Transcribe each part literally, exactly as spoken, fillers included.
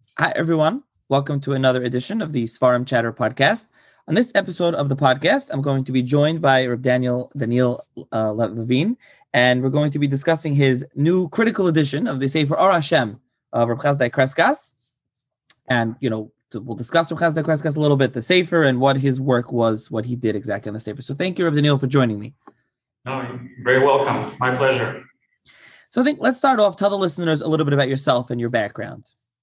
Hi, everyone. Welcome to another edition of the Sfarim Chatter podcast. On this episode of the podcast, I'm going to be joined by Reb Daniel Daniel uh, Levine, and we're going to be discussing his new critical edition of the Sefer Or Hashem of Reb Chazdai Kreskas. And, you know, we'll discuss Reb Chazdai Kreskas a little bit, the Sefer, and what his work was, what he did exactly on the Sefer. So thank you, Reb Daniel, for joining me. No, you're very welcome. My pleasure. So I think let's start off, tell the listeners a little bit about yourself and your background.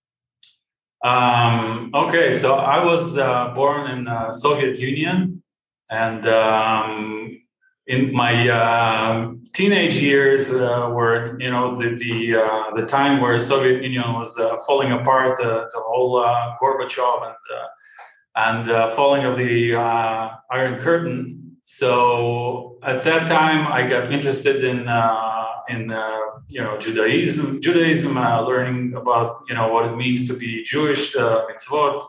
Um, okay, so I was uh, born in the Soviet Union, and um, in my uh, teenage years uh, were, you know, the the, uh, the time where Soviet Union was uh, falling apart, uh, the whole uh, Gorbachev and uh, and uh, falling of the uh, Iron Curtain. So at that time, I got interested in uh, in uh, you know Judaism, Judaism, uh, learning about you know what it means to be Jewish, uh, mitzvot.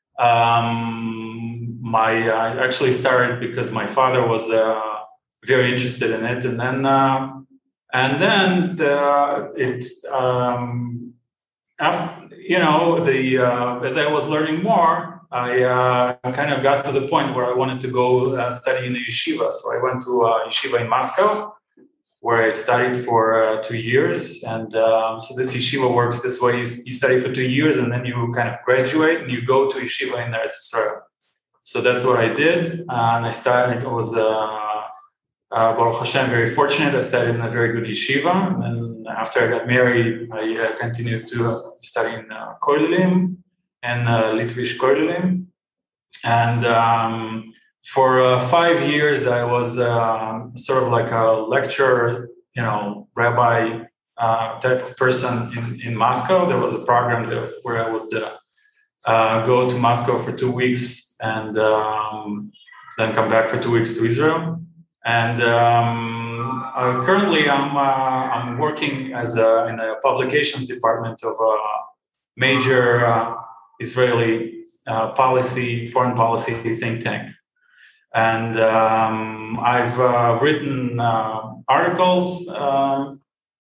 Um, my I actually started because my father was uh, very interested in it, and then uh, and then the, it um, after you know the uh, as I was learning more. I uh, kind of got to the point where I wanted to go uh, study in the yeshiva. So I went to uh, yeshiva in Moscow, where I studied for uh, two years. And um, so this yeshiva works this way. You, you study for two years, and then you kind of graduate, and you go to yeshiva in Eretz Yisrael. So that's what I did. Uh, and I started, I was, uh, uh, Baruch Hashem, very fortunate. I studied in a very good yeshiva. And after I got married, I uh, continued to uh, study in uh, Koilim. And uh, Litvish Koilim. And um, for uh, five years, I was uh, sort of like a lecturer, you know, rabbi uh, type of person in, in Moscow. There was a program that, where I would uh, uh, go to Moscow for two weeks and um, then come back for two weeks to Israel. And um, uh, currently, I'm uh, I'm working as a, in a publications department of a major uh, Israeli uh, policy, foreign policy think tank. And um, I've uh, written uh, articles uh,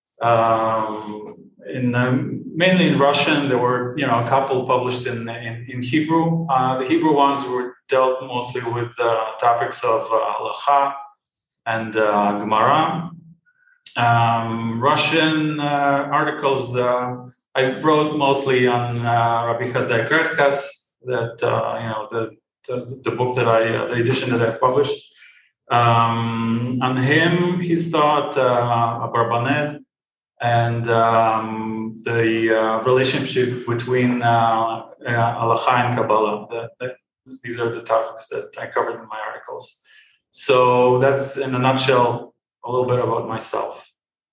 um, in um, mainly in Russian. There were, you know, a couple published in in, in Hebrew. Uh, the Hebrew ones were dealt mostly with uh, topics of uh, halacha and uh, Gemara. Um, Russian uh, articles uh, I wrote mostly on uh, Rabbi Chazdai Kreskas, that uh, you know the, the the book that I uh, the edition that I published. Um, on him, his thought, uh, Abarbanel, and um, the uh, relationship between uh, uh, Halacha and Kabbalah. The, the, these are the topics that I covered in my articles. So that's in a nutshell a little bit about myself.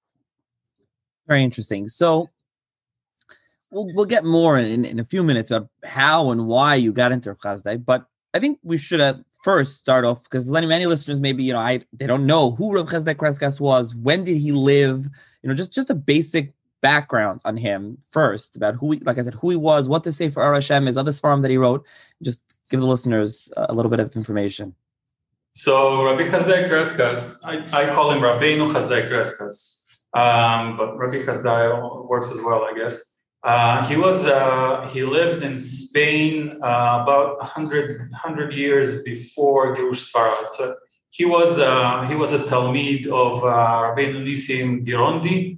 Very interesting. So. We'll, we'll get more in, in a few minutes about how and why you got into Reb Chazdai, but I think we should uh, first start off, because many, many listeners maybe, you know, I they don't know who Reb Chazdai Kreskas was, when did he live, you know, just, just a basic background on him first, about who, he, like I said, who he was, what the Sefer Or Hashem is, other Sfarim that he wrote, just give the listeners a little bit of information. So Rabbi Chazdai Kreskas, I, I call him Rabbeinu Chazdai Kreskas, um, but Rabbi Chazdai works as well, I guess. Uh, he was uh, he lived in Spain uh, about one hundred, one hundred years before Girush Sfarad. So he was uh, he was a Talmid of uh, Rabbeinu Nissim Girondi.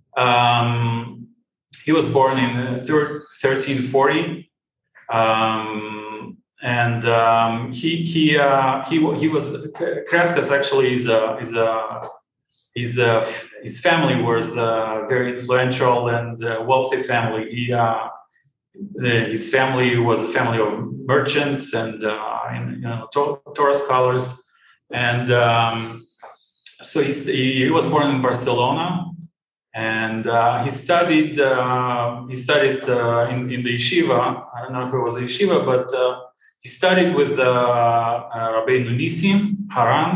Um, he was born in thirteen forty, um, and um, he he uh, he he was Kreskas actually is a is a His uh, his family was uh, very influential and uh, wealthy family. He uh, his family was a family of merchants and, uh, and you know to- Torah scholars, and um, so he he was born in Barcelona, and uh, he studied uh, he studied uh, in in the yeshiva. I don't know if it was a yeshiva, but uh, he studied with uh, uh, Rabbeinu Nissim Haran.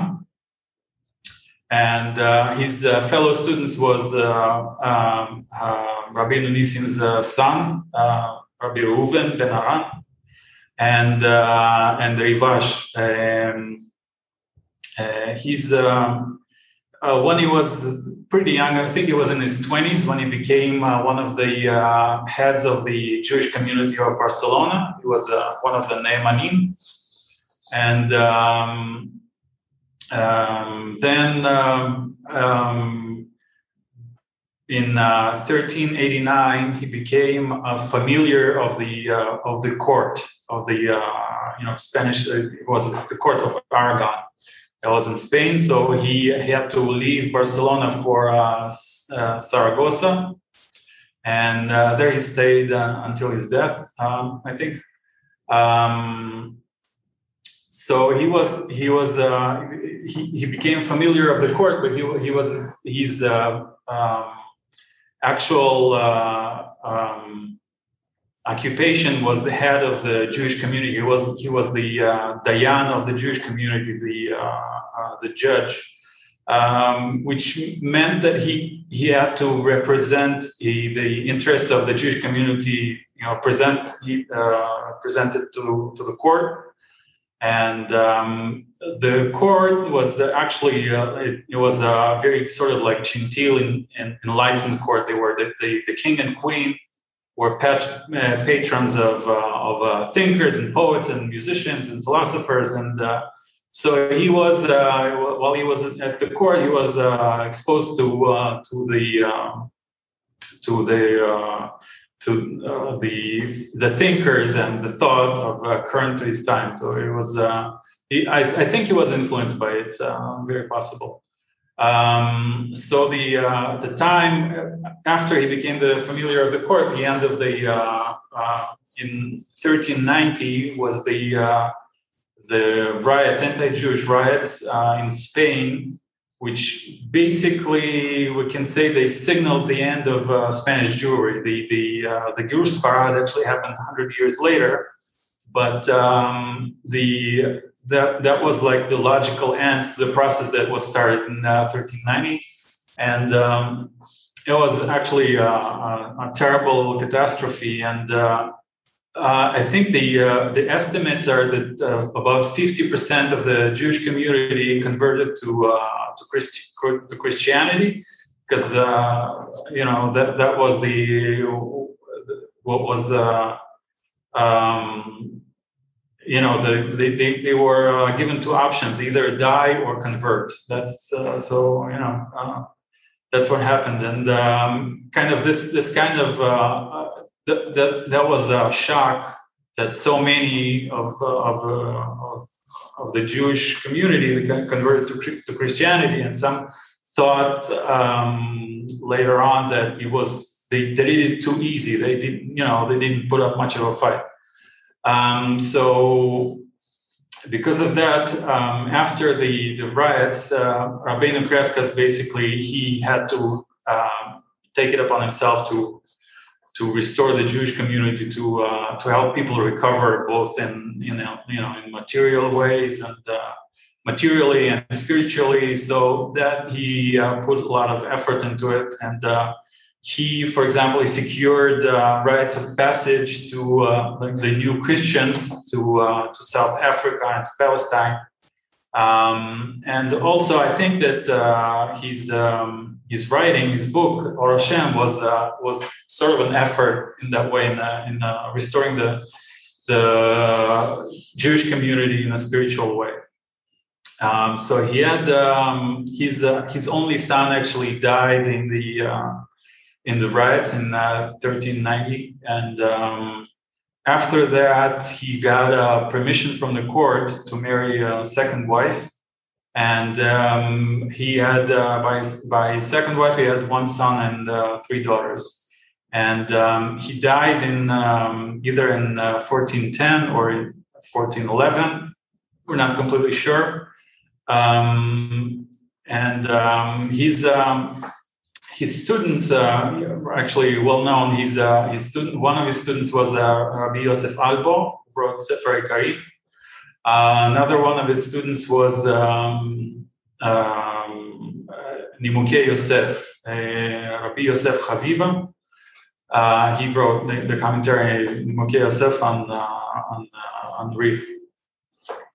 And uh, his uh, fellow students was uh, um, uh, Rabbeinu Nissim's uh, son, uh, Rabbi Reuven Ben Aran, and uh, and Rivash. Um, uh, he's um, uh, when he was pretty young, I think he was in his twenties when he became uh, one of the uh, heads of the Jewish community of Barcelona. He was uh, one of the Ne'emanim. And um, um, then um, um, in uh, thirteen eighty-nine, he became a familiar of the uh, of the court of the uh, you know Spanish. Uh, it was the court of Aragon. That was in Spain, so he, he had to leave Barcelona for uh, uh, Zaragoza, and uh, there he stayed uh, until his death, um, I think. Um, so he was he was uh, he, he became familiar of the court, but he he was his uh, um, actual uh, um, occupation was the head of the Jewish community. He was he was the uh, Dayan of the Jewish community, the uh, uh, the judge, um, which meant that he he had to represent the, the interests of the Jewish community. You know, present uh, presented to to the court, and um, the court was actually uh, it, it was a very sort of like genteel and, and enlightened court. They were the, the the king and queen were pat- uh, patrons of uh, of uh, thinkers and poets and musicians and philosophers, and uh, so he was uh, while he was at the court, he was uh, exposed to uh, to the uh, to the uh, to uh, the the thinkers and the thought of uh, current to his time. So it was uh, he, I, I think he was influenced by it, uh, very possible. Um, so the uh, the time after he became the familiar of the court, the end of the uh, uh, in thirteen ninety was the uh, the riots, anti-Jewish riots uh, in Spain, which basically we can say they signaled the end of uh, Spanish Jewry. The the uh, the Girush Sfarad actually happened one hundred years later, but um, the That that was like the logical end to the process that was started in uh, thirteen ninety, and um, it was actually uh, a, a terrible catastrophe. And uh, uh, I think the uh, the estimates are that uh, about fifty percent of the Jewish community converted to uh, to, Christi- to Christianity, because uh, you know that that was the what was. Uh, um, You know, the, they, they, they were uh, given two options: either die or convert. That's uh, so you know uh, that's what happened, and um, kind of this this kind of uh, th- that that was a shock that so many of uh, of, uh, of of the Jewish community converted to to Christianity, and some thought um, later on that it was they, they did it too easy. They did you know they didn't put up much of a fight. Um, so because of that, um, after the, the riots, uh, Rabbeinu Kreskas basically, he had to um, take it upon himself to to restore the Jewish community, to uh, to help people recover both in you know you know in material ways and uh, materially and spiritually. So that he uh, put a lot of effort into it, and uh, he, for example, he secured uh, rights of passage to uh, the new Christians to uh, to South Africa and to Palestine, um, and also I think that uh, his um, his writing, his book Or Hashem, was uh, was sort of an effort in that way in, uh, in uh, restoring the the Jewish community in a spiritual way. Um, so he had um, his uh, his only son actually died in the uh, in the riots in uh, thirteen ninety, and um, after that he got uh, permission from the court to marry a second wife, and um, he had uh, by his, by his second wife he had one son and uh, three daughters, and um, he died in um, either in uh, fourteen ten or in fourteen eleven. We're not completely sure, um, and um, he's. Um, His students uh, are actually well known. He's uh, his student. One of his students was uh, Rabbi Yosef Albo, who wrote Sefer Ikari. Uh, another one of his students was um, um, Nimukei Yosef, uh, Rabbi Yosef Chaviva. Uh, he wrote the, the commentary Nimukei Yosef on uh, on uh, on Rif.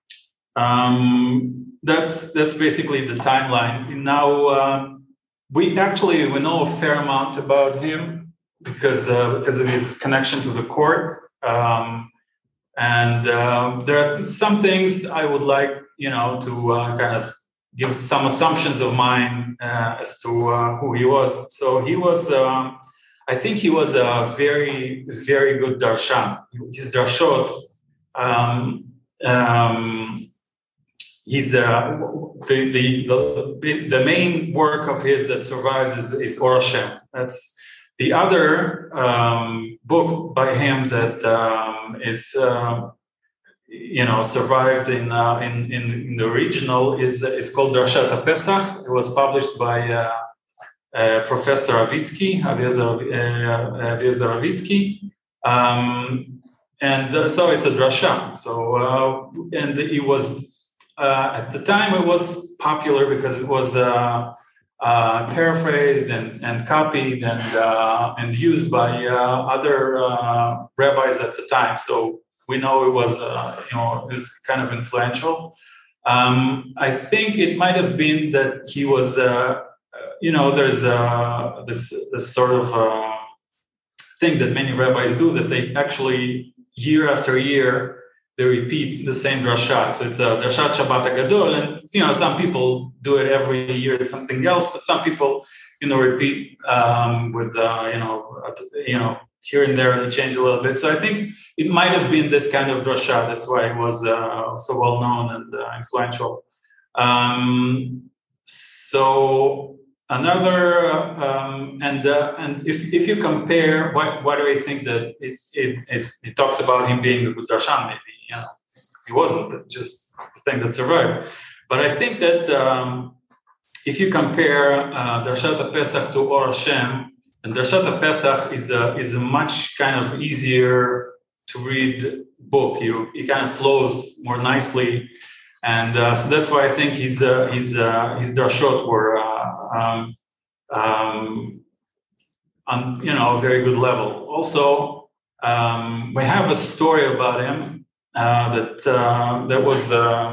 um, that's that's basically the timeline. Now uh, we actually we know a fair amount about him because uh, because of his connection to the court, um, and uh, there are some things I would like you know to uh, kind of give some assumptions of mine uh, as to uh, who he was. So he was. Uh, I think he was a very, very good darshan. His darshot, um, um, he's uh, the, the the the main work of his that survives is, is Or Hashem. That's the other um, book by him that um, is uh, you know survived in, uh, in in in the original is is called Darshat HaPesach. It was published by. Uh, Uh, Professor Avitsky, Aviezer uh, Avitsky, um, and uh, so it's a drasha. So uh, and it was uh, at the time it was popular because it was uh, uh, paraphrased and, and copied and uh, and used by uh, other uh, rabbis at the time. So we know it was uh, you know it was kind of influential. Um, I think it might have been that he was. Uh, You know, there's uh, this this sort of uh, thing that many rabbis do that they actually year after year they repeat the same drashat. So it's a drashat Shabbat Hagadol, and you know some people do it every year, something else, but some people you know repeat um, with uh, you know you know here and there and they change a little bit. So I think it might have been this kind of drashat. That's why it was uh, so well known and uh, influential. Um, so. Another um, and uh, and if, if you compare, why, why do I think that it, it it it talks about him being a good darshan? Maybe you know he wasn't, but just the thing that survived. But I think that um, if you compare uh, Darshat HaPesach to Or Hashem, and Darshat HaPesach is a is a much kind of easier to read book. You it kind of flows more nicely, and uh, so that's why I think his uh, his uh, his darshot were. Uh, Um, um, on you know a very good level. Also, um, we have a story about him uh, that uh, that was um,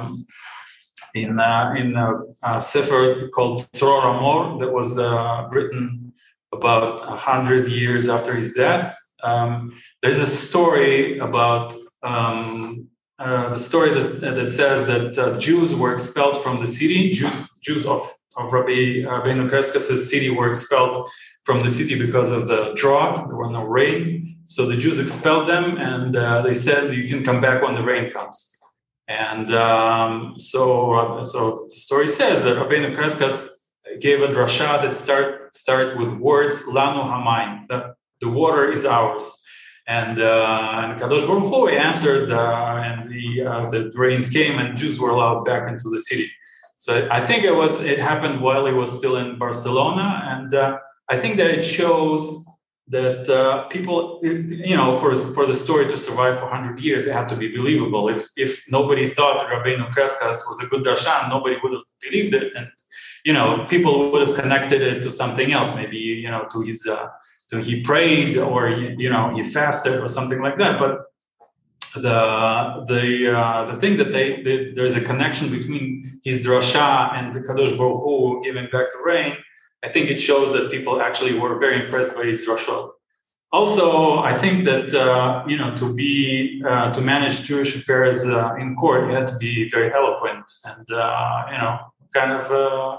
in uh, in a, a sefer called Tzror Amor that was uh, written about a hundred years after his death. Um, there's a story about um, uh, the story that that says that uh, Jews were expelled from the city. Jews Jews of of Rabbi Rabbeinu Kreskas' city were expelled from the city because of the drought. There were no rain. So the Jews expelled them and uh, they said, you can come back when the rain comes. And um, so, uh, so the story says that Rabbeinu Kreskas gave a drasha that start, start with words, Lanu Hamayim, that the water is ours. And, uh, and Kadosh Baruch Hu answered uh, and the, uh, the rains came and Jews were allowed back into the city. So I think it was it happened while he was still in Barcelona, and uh, I think that it shows that uh, people, you know, for for the story to survive for one hundred years, they have to be believable. If if nobody thought that Rabbeinu Kreskas was a good darshan, nobody would have believed it, and you know, people would have connected it to something else, maybe you know, to his uh, to he prayed or you know he fasted or something like that, but. The the uh, the thing that they, they there's a connection between his drasha and the Kadosh Baruch Hu giving back the rain. I think it shows that people actually were very impressed by his drashot. Also, I think that uh, you know to be uh, to manage Jewish affairs uh, in court, you had to be very eloquent and uh, you know kind of uh,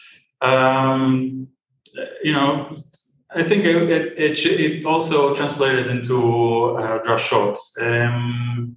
um, you know. I think it it, it, it also translated into uh, drashot. Um,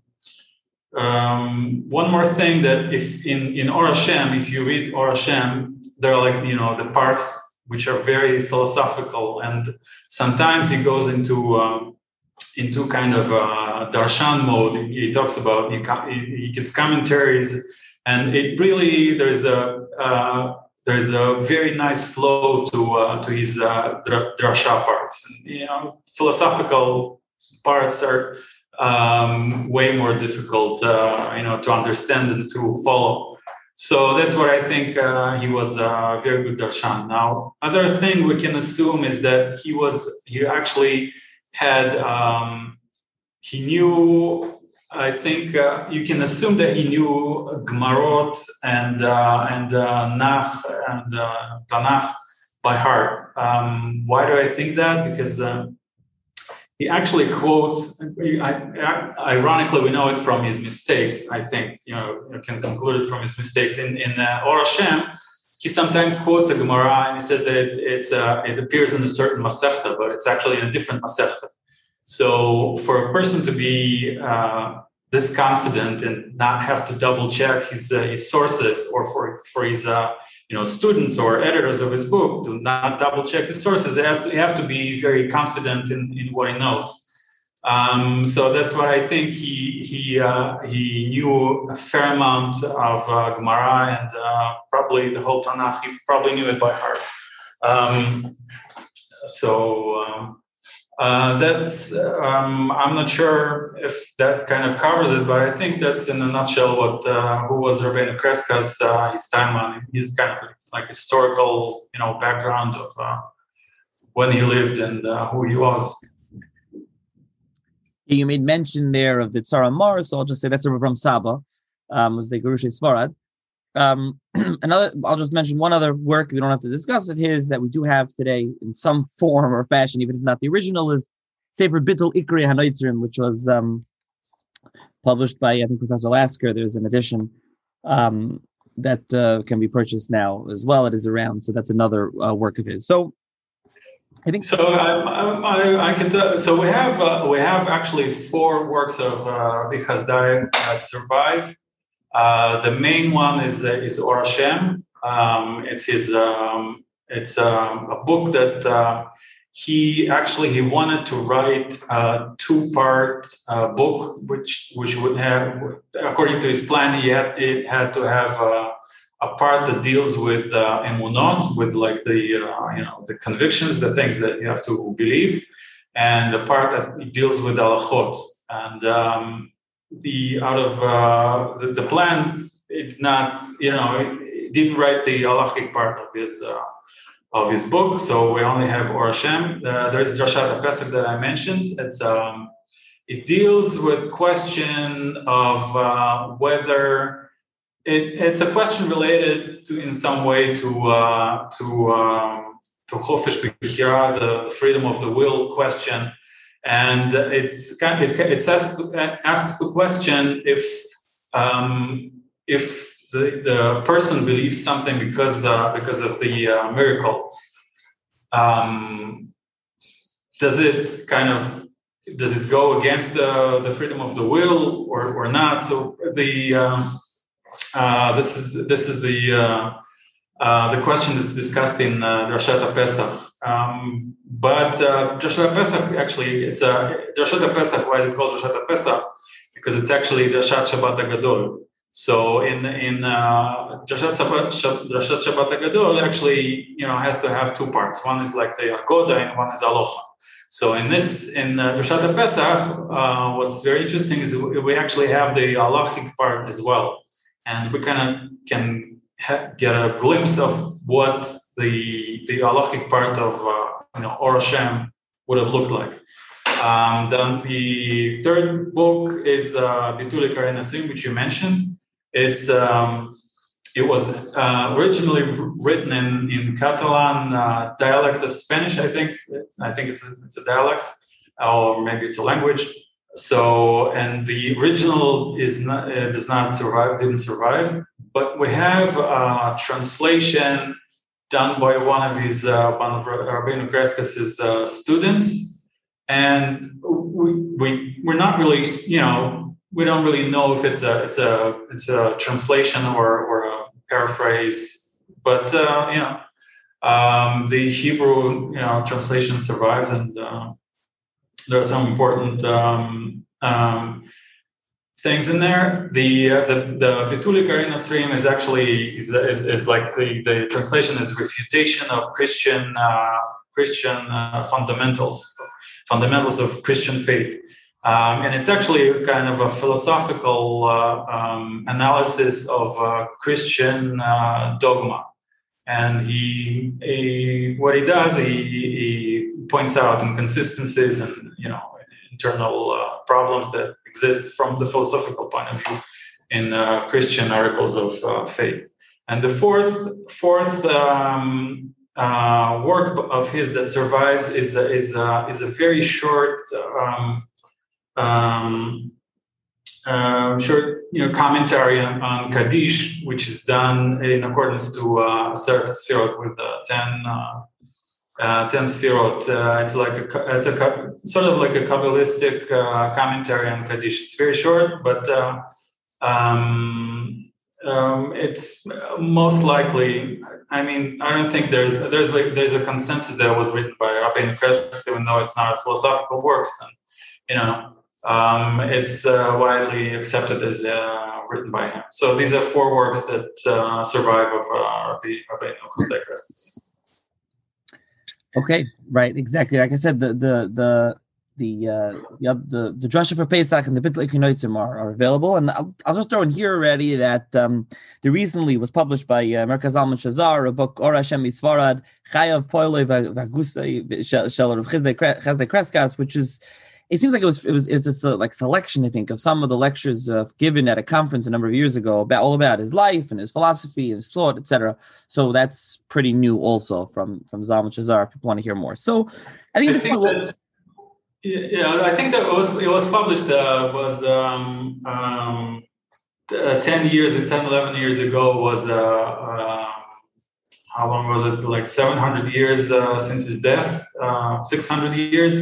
um, one more thing that if in, in Or Hashem, if you read Or Hashem, there are like, you know, the parts which are very philosophical and sometimes he goes into um, into kind of uh, darshan mode. He talks about, he, he gives commentaries and it really, there's a, uh, there's a very nice flow to uh, to his uh, drasha parts. And, you know, philosophical parts are um, way more difficult, uh, you know, to understand and to follow. So that's why I think uh, he was a very good darshan. Now, other thing we can assume is that he was he actually had um, he knew I think uh, you can assume that he knew Gemarot and uh, and uh, Nach and uh, Tanakh by heart. Um, why do I think that? Because uh, he actually quotes. I, I, ironically, we know it from his mistakes. I think you know you can conclude it from his mistakes in in uh, Or Hashem. He sometimes quotes a Gemara and he says that it, it's uh, it appears in a certain Masechta, but it's actually in a different Masechta. So for a person to be uh, this confident and not have to double check his uh, his sources, or for for his uh, you know students or editors of his book to not double check his sources, he has to, he have to be very confident in, in what he knows. Um, so that's why I think he he uh, he knew a fair amount of uh, Gemara and uh, probably the whole Tanakh. He probably knew it by heart. Um, so. Um, Uh, that's, um, I'm not sure if that kind of covers it, but I think that's in a nutshell what, uh, who was Rabbeinu Kreskas, uh, his timeline, his kind of like historical, you know, background of uh, when he lived and uh, who he was. You made mention there of the Tzara Mar, so I'll just say that's a from Saba, um, was the Gerusha Sfarad. Um, another, I'll just mention one other work we don't have to discuss of his that we do have today in some form or fashion, even if not the original, is Sefer Bittul Ikri HaNotzrim, which was um, published by, I think, Professor Lasker. There's an edition um, that uh, can be purchased now as well. It is around, so that's another uh, work of his. So I think so. I, I, I can tell. So we have uh, we have actually four works of uh, Rabbi Chazdai that survive. Uh, the main one is uh, is Or Hashem. Um, it's his. Um, it's um, a book that uh, he actually he wanted to write a two-part uh, book, which which would have, according to his plan, he had it had to have uh, a part that deals with uh, emunot, with like the uh, you know the convictions, the things that you have to believe, and the part that deals with halachot. And um, the out of uh, the, the plan, it not you know it didn't write the halachic part of his uh, of his book, so we only have Or Hashem. Uh, there's Drashat HaPesach that I mentioned. It's um, it deals with question of uh, whether it, it's a question related to in some way to uh, to um, to Chofesh B'Chira, the freedom of the will question. And it's kind of, it, it's asked, asks the question if um, if the, the person believes something because uh, because of the uh, miracle, um, does it kind of does it go against the, the freedom of the will or, or not? So the um, uh, this is this is the uh, uh, the question that's discussed in uh, Drashat HaPesach. Um, but uh, Drashat HaPesach actually, it's a Drashat HaPesach. Why is it called Drashat HaPesach? Because it's actually Drashat Shabbat HaGadol. So in in uh, Drashat Shabbat, Drashat Shabbat HaGadol actually, you know, has to have two parts. One is like the Agoda and one is Aloha. So in this in uh, Drashat HaPesach, uh, what's very interesting is we actually have the halachic part as well, and we kind of can ha- get a glimpse of what the the halachic part of uh, you know Or Hashem would have looked like. Um, then the third book is uh, Bittul Ikri HaNotzrim, which you mentioned. It's um, it was uh, originally written in in Catalan uh, dialect of Spanish. I think I think it's a, it's a dialect, or maybe it's a language. So and the original is not uh, does not survive, didn't survive. But we have a translation done by one of his uh, one of Rabbeinu Kreskas' uh, students, and we we we're not really you know. We don't really know if it's a it's a it's a translation or, or a paraphrase, but uh, you know um, the Hebrew you know translation survives, and uh, there are some important um, um, things in there. The uh, the the Bittul Ikri HaNotzrim is actually is, is, is like the, the translation is refutation of Christian uh, Christian uh, fundamentals fundamentals of Christian faith. Um, and it's actually kind of a philosophical uh, um, analysis of uh, Christian uh, dogma. And he, he, what he does, he, he points out inconsistencies and you know internal uh, problems that exist from the philosophical point of view in uh, Christian articles of uh, faith. And the fourth fourth um, uh, work of his that survives is a, is a, is a very short um, um, uh, short you know commentary on, on Kaddish, which is done in accordance to uh, Seret Sfirot with the ten. Uh, Uh, ten Sfirot. Uh, it's like a, it's a sort of like a Kabbalistic uh, commentary on Kaddish. It's very short, but uh, um, um, it's most likely. I mean, I don't think there's there's like there's a consensus that was written by Rabbeinu Kreskas, even though it's not a philosophical work. Then, you know, um, it's uh, widely accepted as uh, written by him. So these are four works that uh, survive of uh, Rabbeinu Kreskas. Okay, right, exactly. Like I said, the the the the uh, the the, the Drasha for Pesach and the Bittul Kinoitzim are, are available, and I'll, I'll just throw in here already that um, there recently was published by uh, Merkaz Alman Shazar a book Or Hashem Misfarad Chayav Poiloi Vagusay Shel Rav Chazdei Kreskas, which is. It seems like it was it was is this a, like selection, I think, of some of the lectures uh, given at a conference a number of years ago about all about his life and his philosophy, his thought, et cetera. So that's pretty new, also from from Zalman Shazar. People want to hear more. So I think I this think will, that, yeah, I think that it was it was published uh, was um, um, uh, ten years and ten, eleven years ago was uh, uh, how long was it? Like seven hundred years uh, since his death, uh, six hundred years.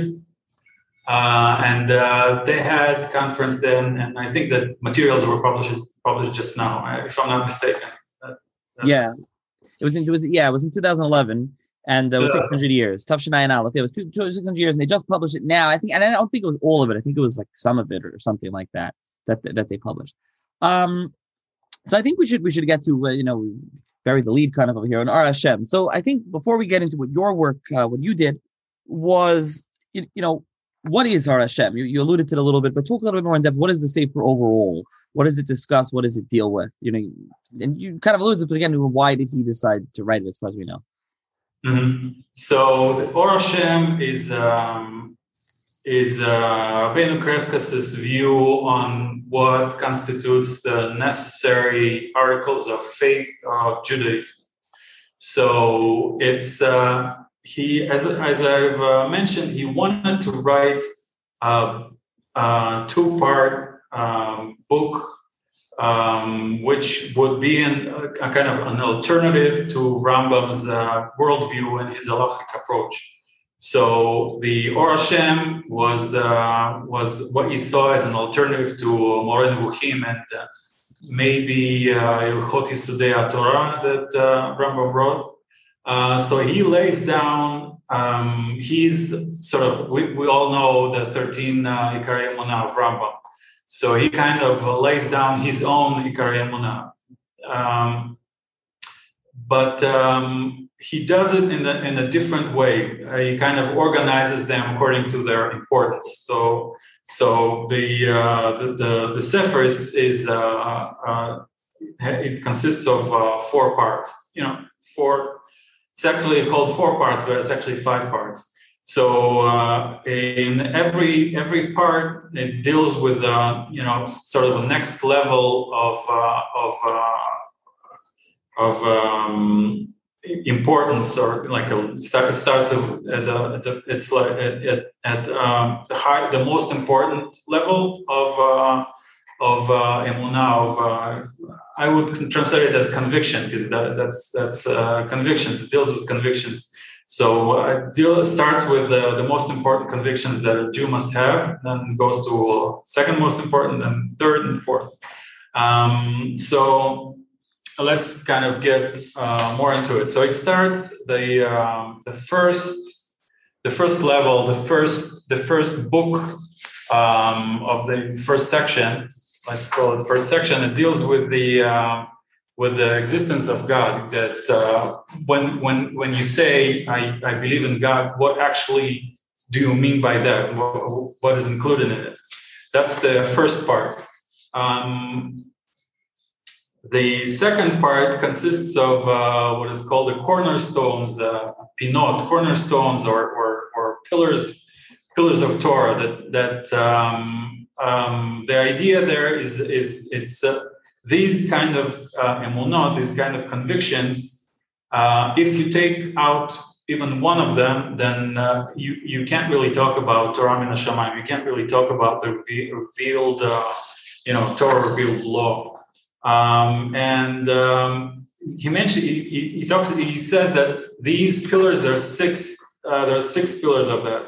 Uh, and uh, they had conference then, and I think that materials were published published just now, if I'm not mistaken. That, yeah, it was in it was yeah it was in two thousand eleven, and it was yeah. six hundred years. Tafshanai and Aleph. It was two, two, six hundred years, and they just published it now. I think, and I don't think it was all of it. I think it was like some of it or something like that that that they published. Um, so I think we should we should get to uh, you know bury the lead kind of over here on Or Hashem. So I think before we get into what your work, uh, what you did was you, you know. What is Or Hashem? You, you alluded to it a little bit, but talk a little bit more in depth. What is the Sefer overall? What does it discuss? What does it deal with? You know, and you kind of alluded to it again. Why did he decide to write it, as far as we know? Mm-hmm. So the Or Hashem is um, is uh, Rabbeinu Kreskas' view on what constitutes the necessary articles of faith of Judaism. So it's. Uh, He, as as I've uh, mentioned, he wanted to write a, a two-part um, book, um, which would be an, a kind of an alternative to Rambam's uh, worldview and his halachic approach. So the Or Hashem was uh, was what he saw as an alternative to Moreh Nevuchim and uh, maybe Ilchot Yesodei HaTorah that uh, Rambam wrote. Uh, so he lays down, um, he's sort of, we, we all know the thirteen uh, Ikarei Emunah of Rambam. So he kind of uh, lays down his own Ikarei Emunah. Um, but um, he does it in a, in a different way. Uh, he kind of organizes them according to their importance. So so the uh, the, the, the Sefer is, is uh, uh, it consists of uh, four parts, you know, four. It's actually called four parts, but it's actually five parts. So uh, in every every part, it deals with uh, you know sort of the next level of uh, of uh, of um, importance, or like a start. It starts at, the, at the, it's like at at, at um, the high, the most important level of uh, of uh, emunah, of uh, I would translate it as conviction, because that, that's that's uh, convictions. It deals with convictions. So uh, it deal, starts with uh, the most important convictions that a Jew must have, then goes to second most important, then third and fourth. Um, so let's kind of get uh, more into it. So it starts the um, the first the first level, the first the first book um, of the first section. Let's call it first section. It deals with the uh, with the existence of God. That uh, when when when you say I, I believe in God, what actually do you mean by that? What, what is included in it? That's the first part. Um, the second part consists of uh, what is called the cornerstones, uh, pinot, cornerstones or, or or pillars pillars of Torah. That that um, um, the idea there is is it's uh, these kind of uh, emunot, these kind of convictions. Uh, if you take out even one of them, then uh, you you can't really talk about Torah min hashamayim. You can't really talk about the revealed, uh, you know, Torah revealed law. Um, and um, he mentioned he, he, he talks he says that these pillars, there are six. Uh, there are six pillars of that.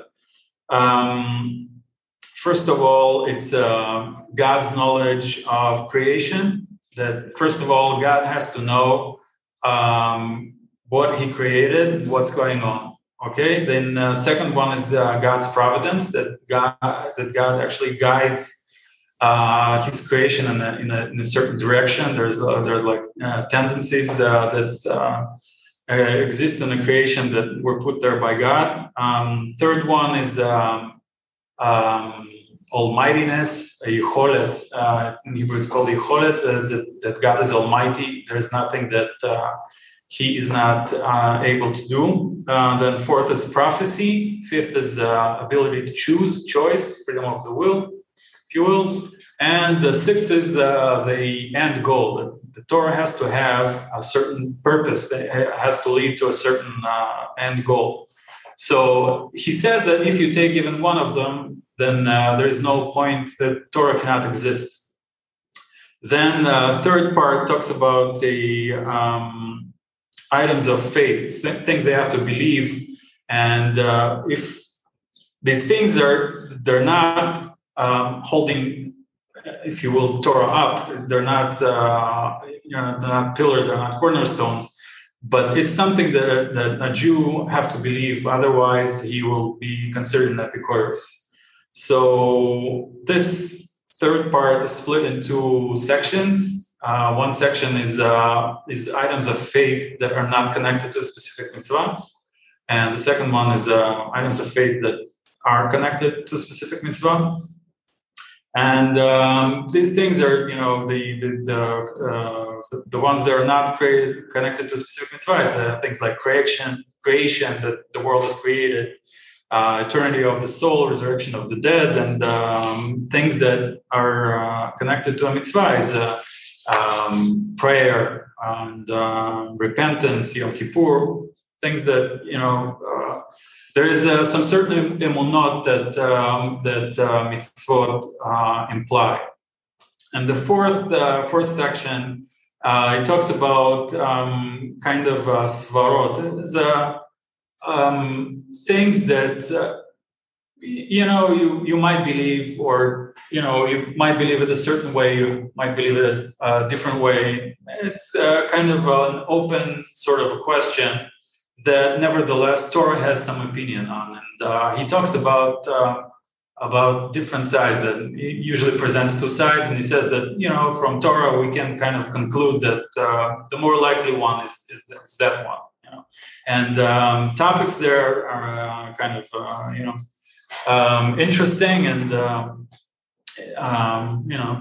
Um, first of all, it's uh, God's knowledge of creation. That first of all, God has to know um, what He created, what's going on. Okay. Then uh, second one is uh, God's providence. That God that God actually guides uh, His creation in a, in a, in a certain direction. There's uh, there's like uh, tendencies uh, that. Uh, Uh, exist in the creation that were put there by God. Um, third one is um, um, almightiness, a yicholet. Uh, in Hebrew, it's called yicholet, uh, that, that God is almighty. There is nothing that uh, He is not uh, able to do. Uh, then fourth is prophecy. Fifth is uh, ability to choose, choice, freedom of the will, if you will. And the sixth is uh, the end goal. The Torah has to have a certain purpose, that has to lead to a certain uh, end goal. So he says that if you take even one of them, then uh, there is no point that Torah cannot exist. Then the uh, third part talks about the um, items of faith, things they have to believe. And uh, if these things are, they're not um, holding, if you will, Torah up. They're not, uh, you know, they're not pillars, they're not cornerstones, but it's something that, that a Jew have to believe. Otherwise, he will be considered an Epicurus. So this third part is split into sections. Uh, one section is uh, is items of faith that are not connected to a specific mitzvah, and the second one is uh, items of faith that are connected to a specific mitzvah. And um, these things are, you know, the the the, uh, the, the ones that are not created, connected to specific mitzvahs. Uh, things like creation, creation that the world is created, uh, eternity of the soul, resurrection of the dead, and um, things that are uh, connected to a mitzvah is uh, um, prayer and uh, repentance, Yom Kippur, things that, you know. Uh, There is uh, some certain emunot that um, that uh, mitzvot uh, imply, and the fourth uh, fourth section uh, it talks about um, kind of uh, svarot, it's, uh, um, things that uh, you know you you might believe, or you know you might believe it a certain way, you might believe it a different way. It's uh, kind of an open sort of a question that nevertheless Torah has some opinion on, and uh, he talks about uh, about different sides. That he usually presents two sides, and he says that, you know, from Torah we can kind of conclude that uh, the more likely one is is that, is that one, you know. And um, topics there are uh, kind of uh, you know um, interesting, and uh, um, you know.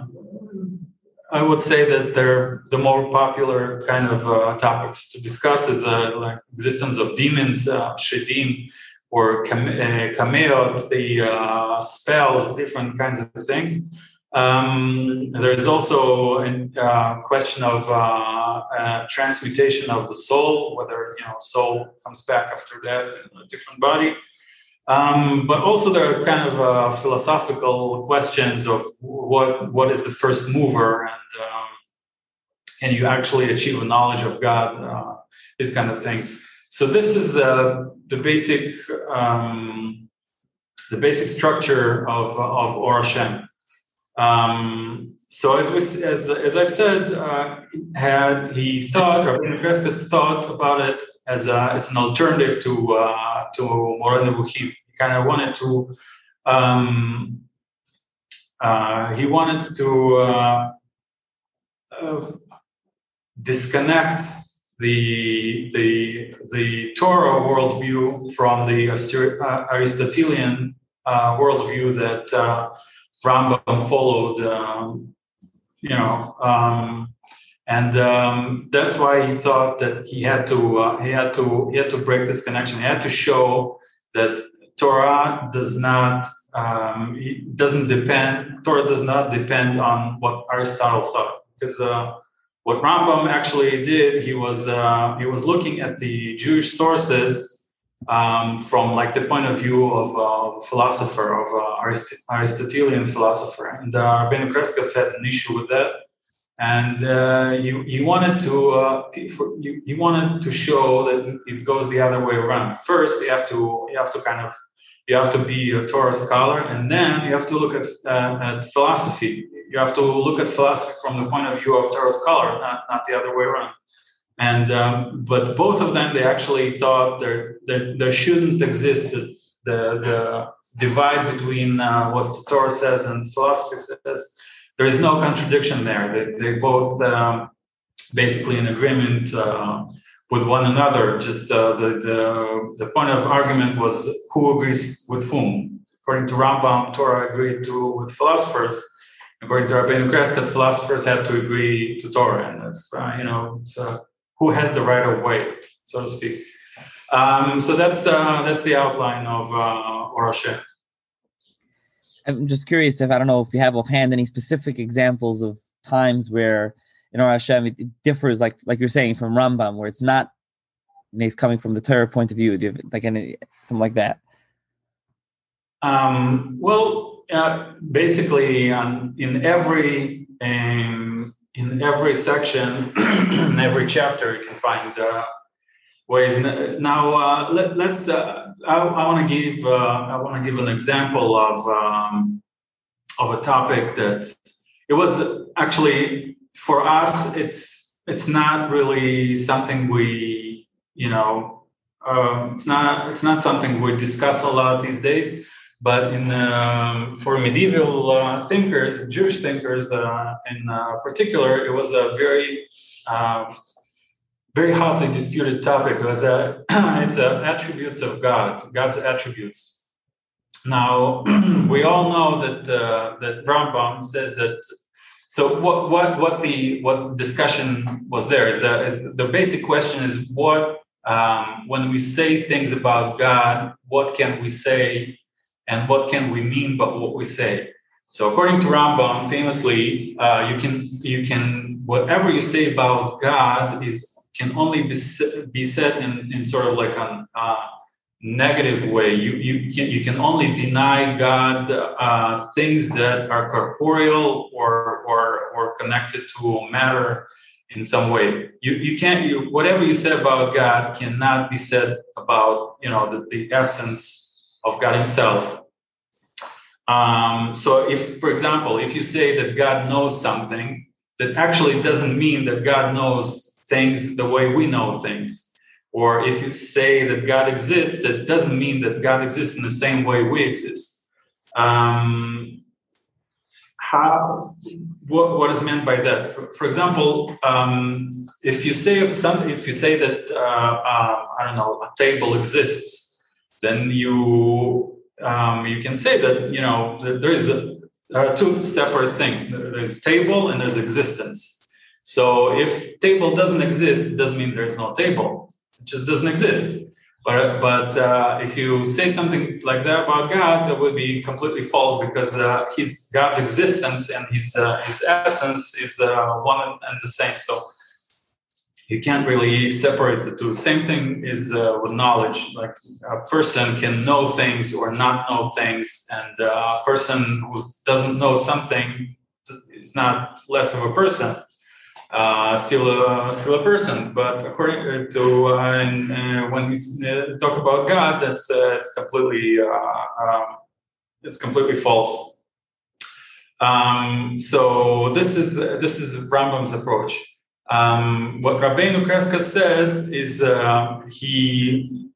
I would say that they're the more popular kind of uh, topics to discuss is uh, like existence of demons, uh, shedim, or kameot, the uh, spells, different kinds of things. Um, there is also a uh, question of uh, uh, transmutation of the soul, whether, you know, soul comes back after death in a different body. Um, but also there are kind of uh, philosophical questions of what what is the first mover, and um, can you actually achieve a knowledge of God, uh, these kind of things. So this is uh, the basic um, the basic structure of of Or Hashem. Um, so as we as as I've said, uh, had he thought, or Rabbeinu Kreskas thought about it as a, as an alternative to uh, to Moreh Nevuchim. He kind of wanted to um, uh, he wanted to uh, uh, disconnect the the the Torah worldview from the Aristotelian uh, worldview that uh, Rambam followed. Um, you know, um, and um, that's why he thought that he had to uh, he had to he had to break this connection. He had to show that Torah does not um, it doesn't depend. Torah does not depend on what Aristotle thought, because uh, what Rambam actually did, he was uh, he was looking at the Jewish sources um, from like the point of view of a philosopher, of a Arist- Aristotelian philosopher, and uh, Rabbeinu Kreskas had an issue with that. And uh, you you wanted to uh, you, you wanted to show that it goes the other way around. First, you have to you have to kind of you have to be a Torah scholar, and then you have to look at uh, at philosophy. You have to look at philosophy from the point of view of Torah scholar, not not the other way around. And um, but both of them, they actually thought there there, there shouldn't exist the the, the divide between uh, what the Torah says and philosophy says. There is no contradiction there. They, they both um, basically in agreement uh, with one another. Just uh, the, the the point of argument was who agrees with whom. According to Rambam, Torah agreed to with philosophers. According to Rabbeinu Kreskas, philosophers had to agree to Torah. And if, uh, you know, it's, uh, who has the right of way, so to speak. Um, so that's uh, that's the outline of uh, Or Hashem. I'm just curious if, I don't know if you have offhand any specific examples of times where in Or Hashem it, it differs, like like you're saying, from Rambam, where it's not, you know, it's coming from the Torah point of view, do you have, like any, something like that? Um, well, uh, basically, um, in every um, in every section, in every chapter, you can find uh, ways. Now, uh, let, let's. Uh, I, I want to give. Uh, I want to give an example of um, of a topic that it was actually for us. It's it's not really something we, you know, um, it's not it's not something we discuss a lot these days. But in um, for medieval uh, thinkers, Jewish thinkers uh, in uh, particular, it was a very uh, very hotly disputed topic. It was a, it's uh, attributes of God, God's attributes. Now we all know that uh, that Rambam says that. So what what what the what the discussion was there is, uh, is the basic question is what um, when we say things about God, what can we say? And what can we mean by what we say? So, according to Rambam, famously, uh, you can you can whatever you say about God is can only be be said in, in sort of like a uh, negative way. You you can you can only deny God uh, things that are corporeal or or or connected to matter in some way. You you can't you whatever you say about God cannot be said about, you know, the, the essence of God himself. Um, so if, for example, if you say that God knows something, that actually doesn't mean that God knows things the way we know things. Or if you say that God exists, it doesn't mean that God exists in the same way we exist. Um, how, what, what is meant by that? For, for example, um, if you say something, if you say that, uh, uh, I don't know, a table exists, then you um, you can say that, you know, there is a, there are two separate things. There's table and there's existence. So if table doesn't exist, it doesn't mean there's no table. It just doesn't exist. But but uh, if you say something like that about God, that would be completely false, because uh, his God's existence and his uh, his essence is uh, one and the same. So you can't really separate the two. Same thing is uh, with knowledge. Like a person can know things or not know things, and uh, a person who doesn't know something is not less of a person. Uh, still, a, still a person. But according to uh, and, uh, when we uh, talk about God, that's uh, it's completely uh, um, it's completely false. Um, so this is uh, this is Rambam's approach. Um, what Rabbeinu Kreskas says is uh, he,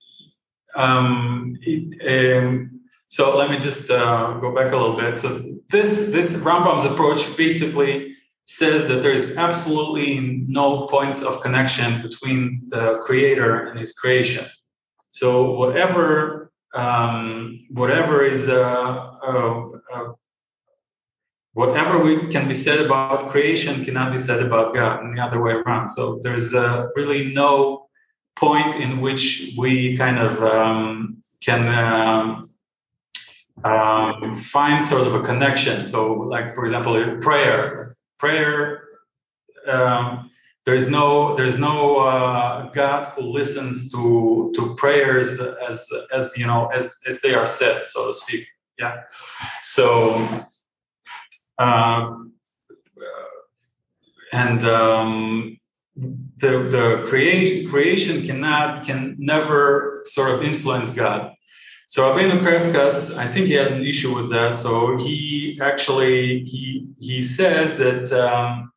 um, he um, so let me just uh, go back a little bit. So this this Rambam's approach basically says that there is absolutely no points of connection between the creator and his creation. So whatever um, whatever is uh, uh, uh, Whatever we can be said about creation cannot be said about God, and the other way around. So there's uh, really no point in which we kind of um, can um, um, find sort of a connection. So, like for example, prayer, prayer. Um, there's no there's no uh, God who listens to to prayers as as you know as as they are said, so to speak. Yeah. So. Um, and um, the the creation creation cannot can never sort of influence God. So Rabbeinu Kreskas, I think he had an issue with that. So he actually he he says that um,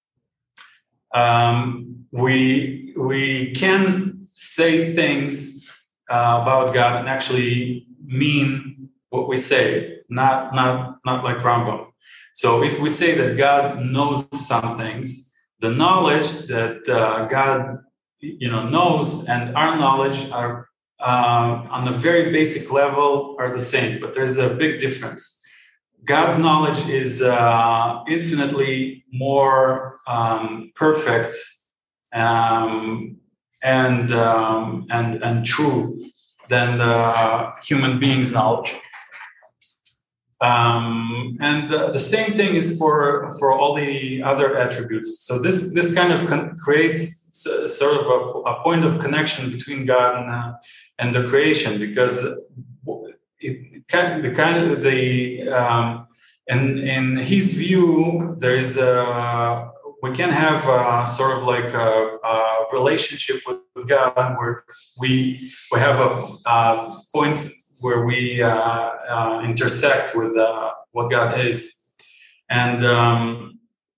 um, we we can say things uh, about God and actually mean what we say, not not not like Rambam. So if we say that God knows some things, the knowledge that uh, God, you know, knows and our knowledge are uh, on a very basic level are the same, but there's a big difference. God's knowledge is uh, infinitely more um, perfect um, and um, and and true than the human being's knowledge. Um, and uh, the same thing is for for all the other attributes. So this this kind of con- creates s- sort of a, a point of connection between God and uh, and the creation, because it can, the kind of the um, in in his view there is a we can have a, sort of like a, a relationship with, with God where we we have a uh, points where we uh, uh, intersect with uh, what God is, and um,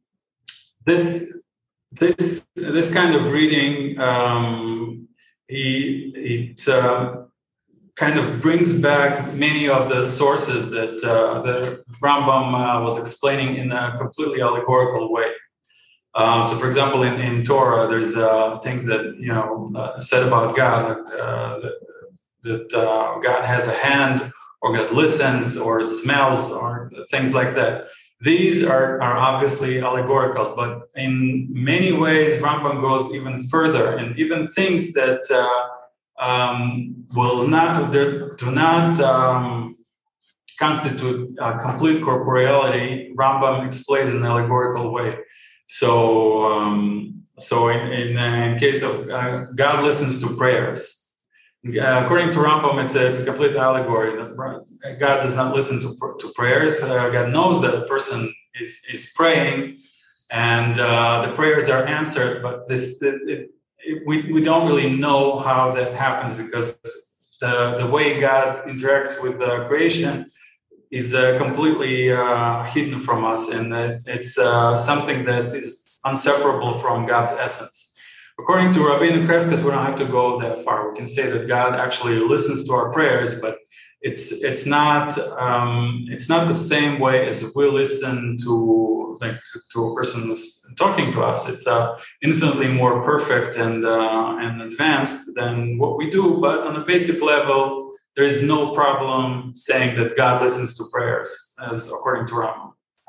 this this this kind of reading um, he, it uh, kind of brings back many of the sources that uh, the Rambam uh, was explaining in a completely allegorical way. Uh, so, for example, in, in Torah, there's uh, things that you know uh, said about God. Uh, that, that uh, God has a hand, or God listens, or smells, or things like that. These are, are obviously allegorical, but in many ways, Rambam goes even further, and even things that uh, um, will not do not um, constitute uh, complete corporeality. Rambam explains in an allegorical way. So, um, so in, in, in case of uh, God listens to prayers. Uh, according to Rambam, it's a, it's a complete allegory. God does not listen to, to prayers. Uh, God knows that a person is, is praying, and uh, the prayers are answered. But this, it, it, it, we we don't really know how that happens, because the the way God interacts with the creation is uh, completely uh, hidden from us, and uh, it's uh, something that is inseparable from God's essence. According to Rabbeinu Kreskas, we don't have to go that far. We can say that God actually listens to our prayers, but it's it's not um, it's not the same way as we listen to like to, to a person who's talking to us. It's uh, infinitely more perfect and uh, and advanced than what we do. But on a basic level, there is no problem saying that God listens to prayers, as according to Rambam.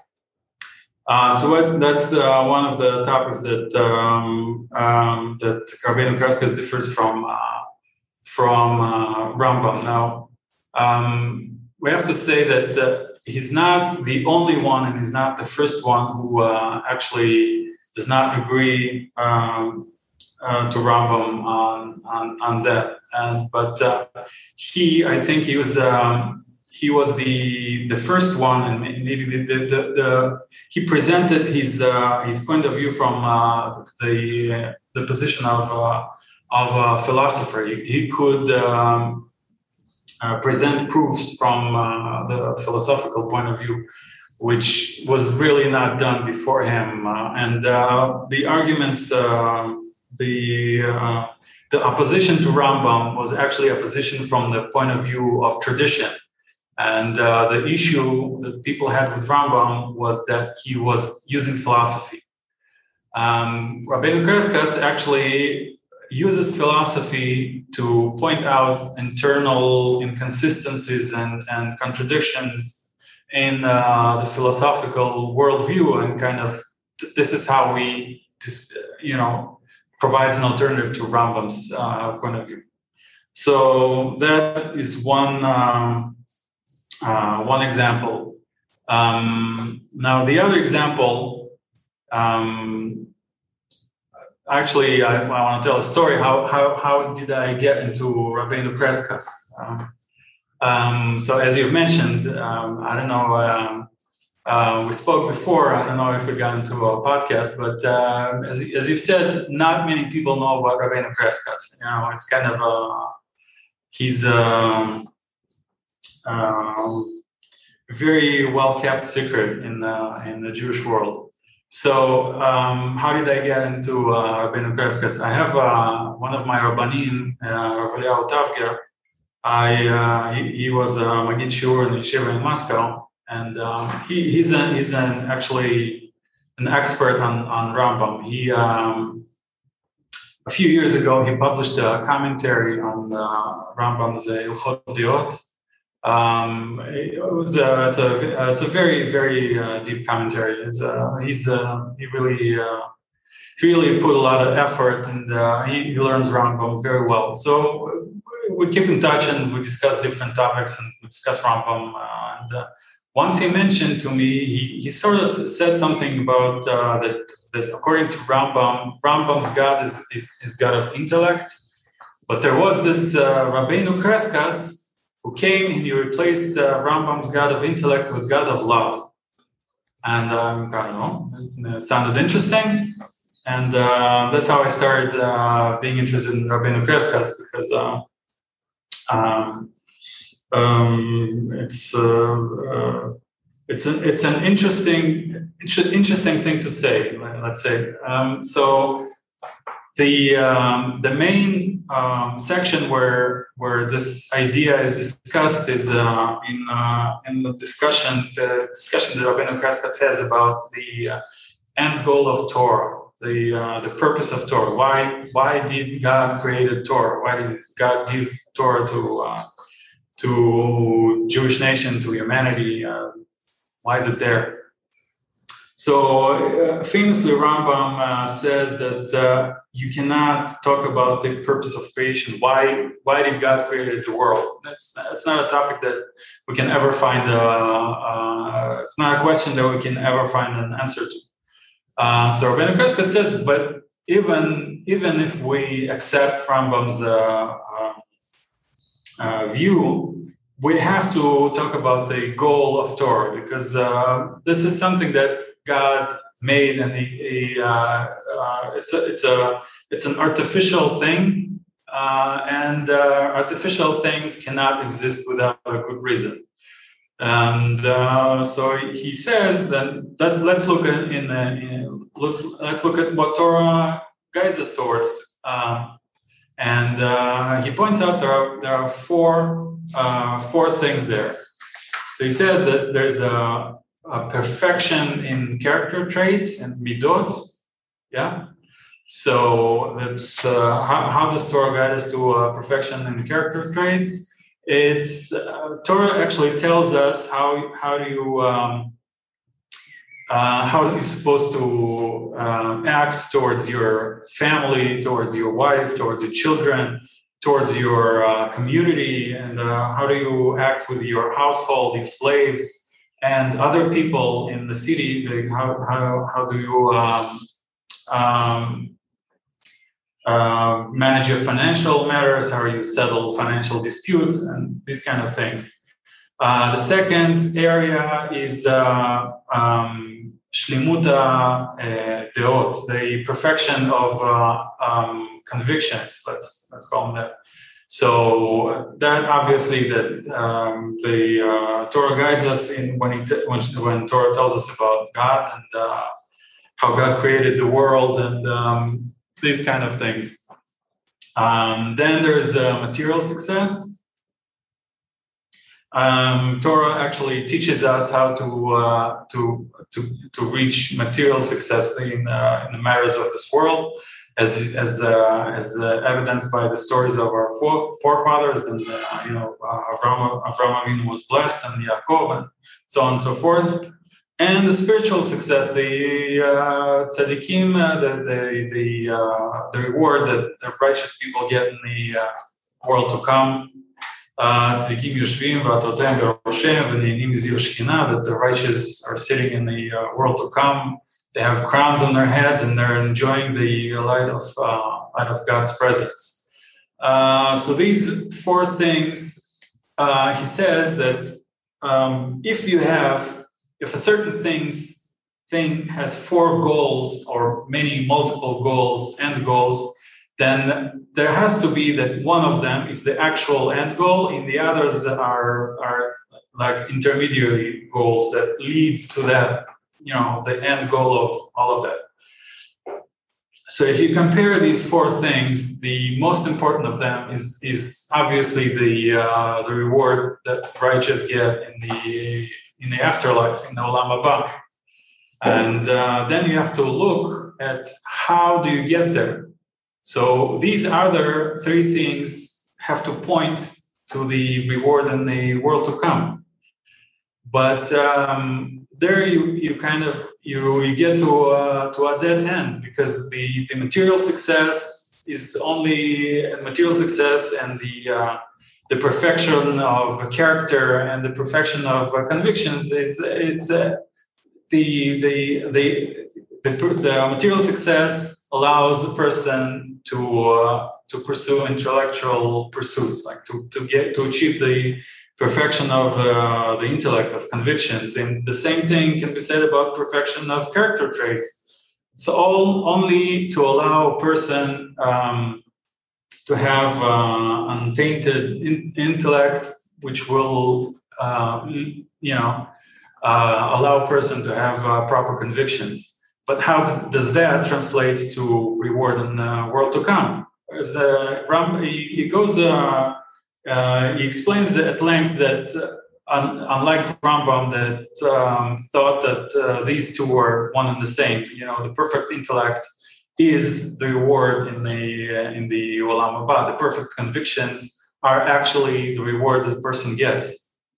Uh, so what, that's uh, one of the topics that um, um, that Rabbeinu Kreskas differs from uh, from uh, Rambam. Now, um, we have to say that uh, he's not the only one, and he's not the first one who uh, actually does not agree um, uh, to Rambam on on, on that. And but uh, he, I think, he was. Um, He was the the first one, and maybe the the, the, the he presented his uh, his point of view from uh, the uh, the position of uh, of a philosopher. He, he could um, uh, present proofs from uh, the philosophical point of view, which was really not done before him. Uh, and uh, the arguments, uh, the uh, the opposition to Rambam was actually a position from the point of view of tradition. And uh, the issue that people had with Rambam was that he was using philosophy. Um, Rabbeinu Kreskas actually uses philosophy to point out internal inconsistencies and, and contradictions in uh, the philosophical worldview, and kind of this is how we, just, you know, provides an alternative to Rambam's uh, point of view. So that is one um, uh, one example. Um, now the other example, um, actually, I, I want to tell a story. How how how did I get into Rabbeinu Kreskas? Um, um, so as you've mentioned, um, I don't know. Um, uh, we spoke before. I don't know if we got into a podcast, but uh, as as you've said, not many people know about Rabbeinu Kreskas. You know, it's kind of a he's a, a very well kept secret in the in the Jewish world. So, um, how did I get into uh, Rabbeinu Kreskas? I have uh, one of my Rabbanim, uh, Rav Eliyahu Tavger. I uh, he, he was a Magid Shiur in the Yeshiva in Moscow, and um, he, he's an he's an actually an expert on on Rambam. He um, a few years ago he published a commentary on uh, Rambam's Hilchot Deot. Um, it was a, it's a it's a very very uh, deep commentary. It's a, he's uh, he really uh, he really put a lot of effort, and uh, he, he learns Rambam very well. So we keep in touch and we discuss different topics and we discuss Rambam. Uh, and uh, once he mentioned to me, he, he sort of said something about uh, that that according to Rambam, Rambam's God is is, is God of intellect, but there was this uh, Rabbeinu Kreskas who came and he replaced uh, Rambam's God of intellect with God of love. And um, I don't know, it sounded interesting. And uh, that's how I started uh, being interested in Rabbeinu Kreskas, because uh, um, um, it's uh, uh, it's an it's an interesting interesting thing to say. Let's say um, so. The um, the main um, section where where this idea is discussed is uh, in uh, in the discussion the discussion that Rabbeinu Kreskas has about the uh, end goal of Torah, the uh, the purpose of Torah. Why why did God create Torah? Why did God give Torah to uh, to Jewish nation, to humanity? Uh, why is it there? So uh, famously, Rambam uh, says that uh, you cannot talk about the purpose of creation. Why why did God create the world? That's that's not a topic that we can ever find. A, uh, it's not a question that we can ever find an answer to. Uh, so Rabbeinu Kreskas said, but even even if we accept Rambam's uh, uh, uh, view, we have to talk about the goal of Torah, because uh, this is something that God made, and he, he, uh, uh, it's a it's a it's an artificial thing, uh, and uh, artificial things cannot exist without a good reason. And uh, so he says that, that let's look at in, the, in let's let's look at what Torah guides us towards, uh, and uh, he points out there are there are four uh, four things there. So he says that there's a A perfection in character traits and midot, yeah. So that's uh, how, how does Torah guide us to uh, perfection in character traits? It's uh, Torah actually tells us how how do you um, uh, how are you supposed to uh, act towards your family, towards your wife, towards your children, towards your uh, community, and uh, how do you act with your household, your slaves, and other people in the city. They, how how how do you um, um, uh, manage your financial matters? How you settle financial disputes and these kind of things. Uh, the second area is uh, um, shlimuta uh, deot, the perfection of uh, um, convictions. Let's let's call them that. So that obviously that um, the uh, Torah guides us in when, he t- when when Torah tells us about God and uh, how God created the world and um, these kind of things. Um, then there's uh, material success. Um, Torah actually teaches us how to uh, to to to reach material success in uh, in the matters of this world. As as uh, as uh, evidenced by the stories of our fore- forefathers, and uh, you know, uh, Avraham Avraham Avinu was blessed, and Yaakov, and so on and so forth. And the spiritual success, the uh, tzaddikim, uh, the the the, uh, the reward that the righteous people get in the uh, world to come. Tzadikim yoshvim v'atotem b'roshem v'neinim mizir shechina, that the righteous are sitting in the uh, world to come. They have crowns on their heads and they're enjoying the light of uh, light of God's presence. Uh, so these four things, uh, he says that um, if you have, if a certain things thing has four goals or many multiple goals, end goals, then there has to be that one of them is the actual end goal, and the others are are like intermediary goals that lead to that, you know, the end goal of all of that. So if you compare these four things, the most important of them is is obviously the uh, the reward that righteous get in the in the afterlife, in the Olam Haba. And uh, then you have to look at how do you get there. So these other three things have to point to the reward in the world to come. But um, there you you kind of you you get to uh, to a dead end, because the, the material success is only material success, and the uh, the perfection of character and the perfection of uh, convictions is it's uh, the the the the the material success allows a person to uh, to pursue intellectual pursuits, like to to get to achieve the perfection of uh, the intellect, of convictions. And the same thing can be said about perfection of character traits. It's all only to allow a person um, to have uh, untainted in- intellect, which will, uh, you know, uh, allow a person to have uh, proper convictions. But how does that translate to reward in the world to come? As, uh, Ram, he, he goes... Uh, Uh, he explains at length that, uh, un- unlike Rambam, that um, thought that uh, these two were one and the same. You know, the perfect intellect is the reward in the uh, in the Olam Haba. The perfect convictions are actually the reward that the person gets.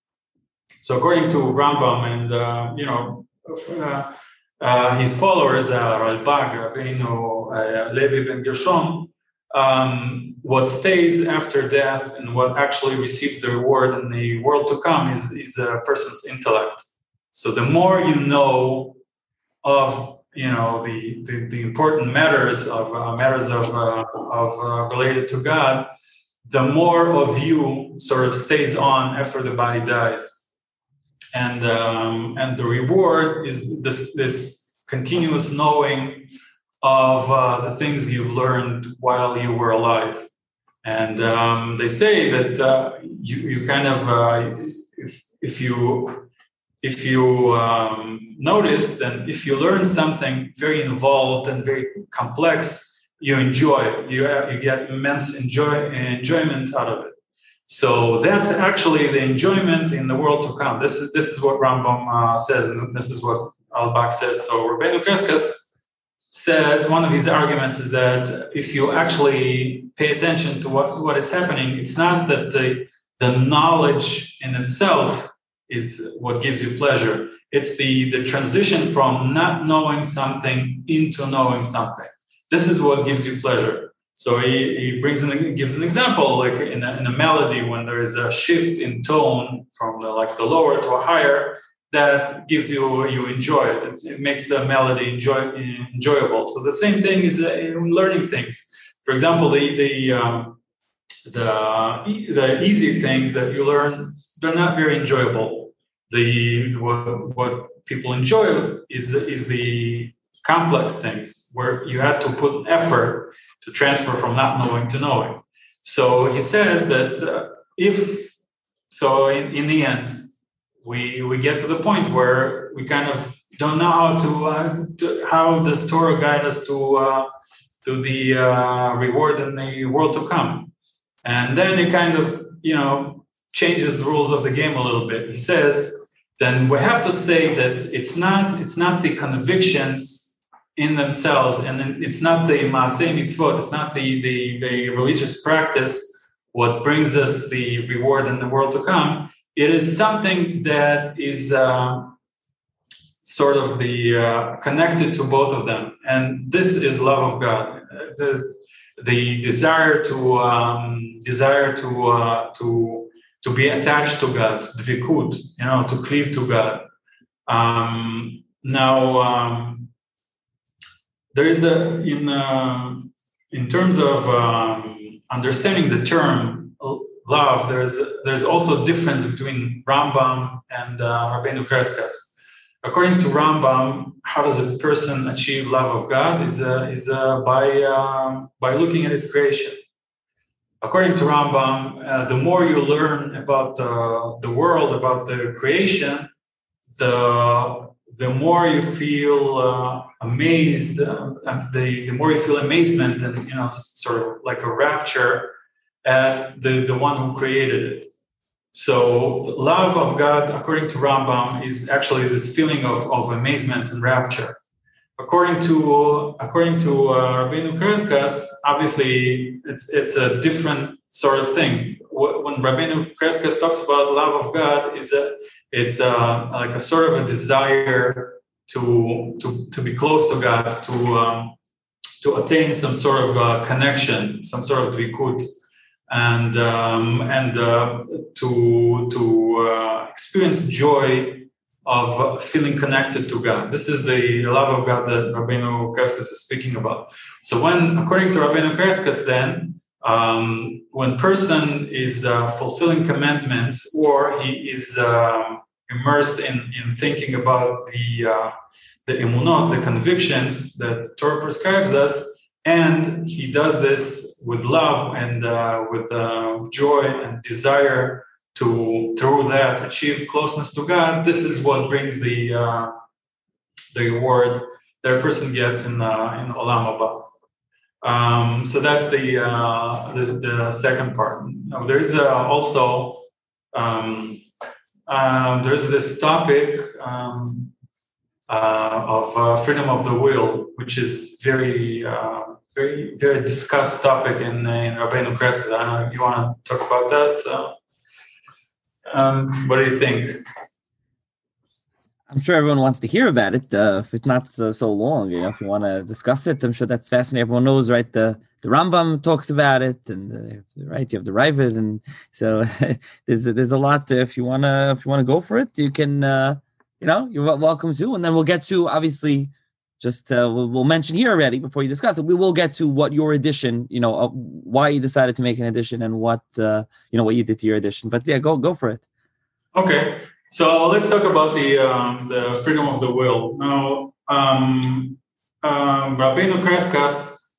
So, according to Rambam and uh, you know uh, uh, his followers, uh, Ralbag, Rabbeinu uh, Levi ben Gershom, Um, what stays after death and what actually receives the reward in the world to come is, is a person's intellect. So the more you know of, you know, the the, the important matters of uh, matters of uh, of uh, related to God, the more of you sort of stays on after the body dies, and um, and the reward is this this continuous knowing of uh, the things you've learned while you were alive. And um, they say that uh, you, you kind of, uh, if, if you if you um, notice, then if you learn something very involved and very complex, you enjoy it. You, you get immense enjoy, enjoyment out of it. So that's actually the enjoyment in the world to come. This is this is what Rambam uh, says, and this is what Ralbag says. So Rabbeinu Kreskas says one of his arguments is that if you actually pay attention to what, what is happening, it's not that the, the knowledge in itself is what gives you pleasure. It's the, the transition from not knowing something into knowing something. This is what gives you pleasure. So he, he brings in, gives an example, like in a, in a melody, when there is a shift in tone from the, like the lower to a higher, that gives you, you enjoy it. It, it makes the melody enjoy, enjoyable. So the same thing is in learning things. For example, the the um, the the easy things that you learn, they're not very enjoyable. The what, what people enjoy is is the complex things where you had to put effort to transfer from not knowing to knowing. So he says that uh, if so, in, in the end, we we get to the point where we kind of don't know how to, uh, to how does Torah guide us to uh, to the uh, reward in the world to come, and then it kind of, you know, changes the rules of the game a little bit. He says then we have to say that it's not it's not the convictions in themselves, and it's not the maaseh mitzvot, it's not the the the religious practice what brings us the reward in the world to come. It is something that is uh, sort of the uh, connected to both of them, and this is love of God. The, the desire to um, desire to uh, to to be attached to God, dvikut, you know, to cleave to God. Um, now, um, there is a in uh, in terms of um, understanding the term love. There's there's also a difference between Rambam and uh, Rabbeinu Kreskas. According to Rambam, how does a person achieve love of God? Is uh, is uh, by uh, by looking at His creation. According to Rambam, uh, the more you learn about uh, the world, about the creation, the the more you feel uh, amazed. Uh, the the more you feel amazement and, you know, sort of like a rapture at the the one who created it. So the love of God, according to Rambam, is actually this feeling of, of amazement and rapture. According to according to uh, Rabbeinu Kreskas, obviously it's it's a different sort of thing. When Rabbeinu Kreskas talks about love of God, it's a it's a, like a sort of a desire to to to be close to God, to um, to attain some sort of uh, connection, some sort of dvikut. And um, and uh, to to uh, experience joy of feeling connected to God. This is the love of God that Rabbeinu Kreskas is speaking about. So when, according to Rabbeinu Kreskas, then um, when person is uh, fulfilling commandments, or he is uh, immersed in in thinking about the uh, the emunot, the convictions that Torah prescribes us. And he does this with love and uh, with uh, joy and desire to, through that, achieve closeness to God. This is what brings the uh, the reward that a person gets in uh, in Olam Haba. Um, so that's the, uh, the the second part. Now, there is uh, also um, uh, there's this topic um, uh, of uh, freedom of the will, which is very uh, Very, very discussed topic in, in Rabbeinu Kreskas. I don't know if you want to talk about that. Uh, um, what do you think? I'm sure everyone wants to hear about it. Uh, if it's not uh, so long, you know, if you want to discuss it, I'm sure that's fascinating. Everyone knows, right? The the Rambam talks about it, and uh, right, you have the Ravid, and so there's there's a lot. To, if you wanna if you wanna go for it, you can. Uh, you know, you're welcome to, and then we'll get to obviously. Just uh, we'll, we'll mention here already before you discuss it. We will get to what your edition, you know, uh, why you decided to make an edition, and what uh, you know what you did to your edition. But yeah, go go for it. Okay, so let's talk about the um, the freedom of the will. Now, um, um, Rabbeinu Kreskas,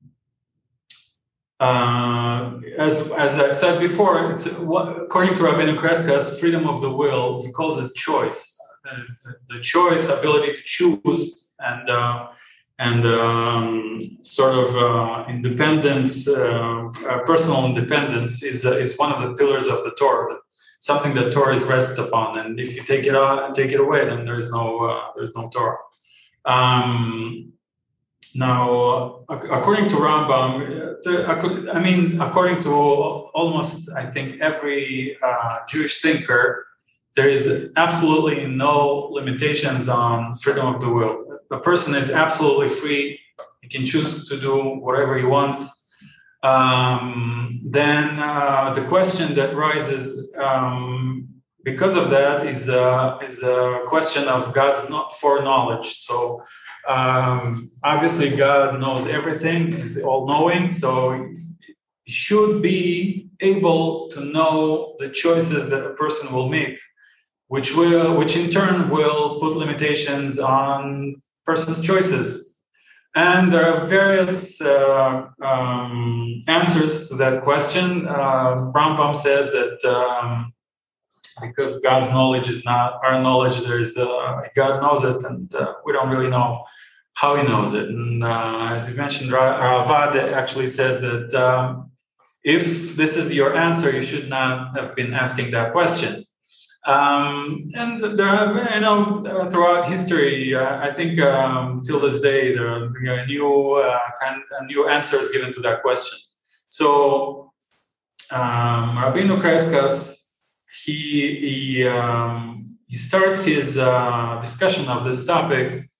uh, as as I've said before, it's what, according to Rabbeinu Kreskas, freedom of the will. He calls it choice, uh, the, the choice, ability to choose. And uh, and um, sort of uh, independence, uh, uh, personal independence is uh, is one of the pillars of the Torah. Something that Torah rests upon, and if you take it out, take it away, then there is no uh, there is no Torah. Um, now, according to Rambam, I mean, according to almost, I think, every uh, Jewish thinker, there is absolutely no limitations on freedom of the will. The person is absolutely free. He can choose to do whatever he wants. Um, then uh, the question that rises um, because of that is, uh, is a question of God's not foreknowledge. So um, obviously God knows everything, is all-knowing, so he should be able to know the choices that a person will make, which will, which in turn will put limitations on person's choices. And there are various uh, um, answers to that question. Uh, Rambam says that um, because God's knowledge is not our knowledge, there's uh, God knows it, and uh, we don't really know how He knows it. And uh, as you mentioned, Ravad actually says that um, if this is your answer, you should not have been asking that question. Um, and there are, you know, throughout history, uh, I think um, till this day, there are, there are new uh, kind of new answers given to that question. So, um, Rabbeinu Kreskas, he he um, he starts his uh, discussion of this topic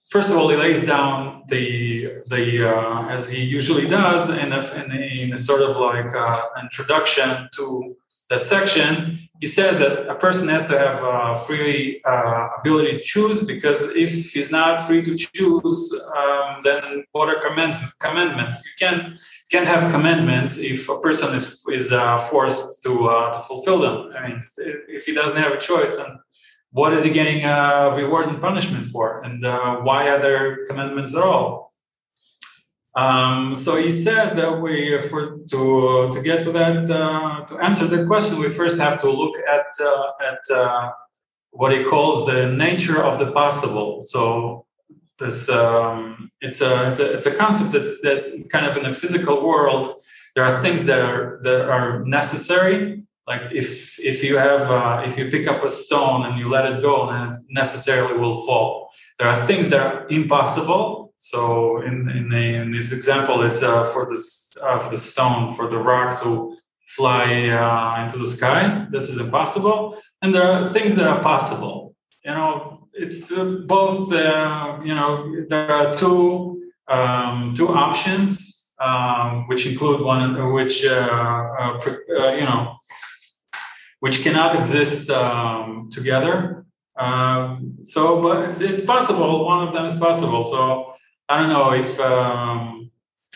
first of all, he lays down the the uh, as he usually does in a, in a, in a sort of like uh, introduction to that section. He says that a person has to have a free uh, ability to choose, because if he's not free to choose, um, then what are commandments? You can't can't have commandments if a person is is uh, forced to uh, to fulfill them. I mean, if he doesn't have a choice, then what is he getting a reward and punishment for? And uh, why are there commandments at all? Um, so he says that we, for to to get to that, uh, to answer that question, we first have to look at uh, at uh, what he calls the nature of the possible. So this um, it's a it's a it's a concept that's that kind of in the physical world there are things that are that are necessary. Like if if you have uh, if you pick up a stone and you let it go, then it necessarily will fall. There are things that are impossible. So in in, the, in this example, it's uh, for this uh, for the stone, for the rock to fly uh, into the sky. This is impossible. And there are things that are possible. You know, it's uh, both. Uh, you know, there are two um, two options, um, which include one, which uh, uh, uh, you know. which cannot exist um, together. Um, so, but it's, it's possible. One of them is possible. So, I don't know if um,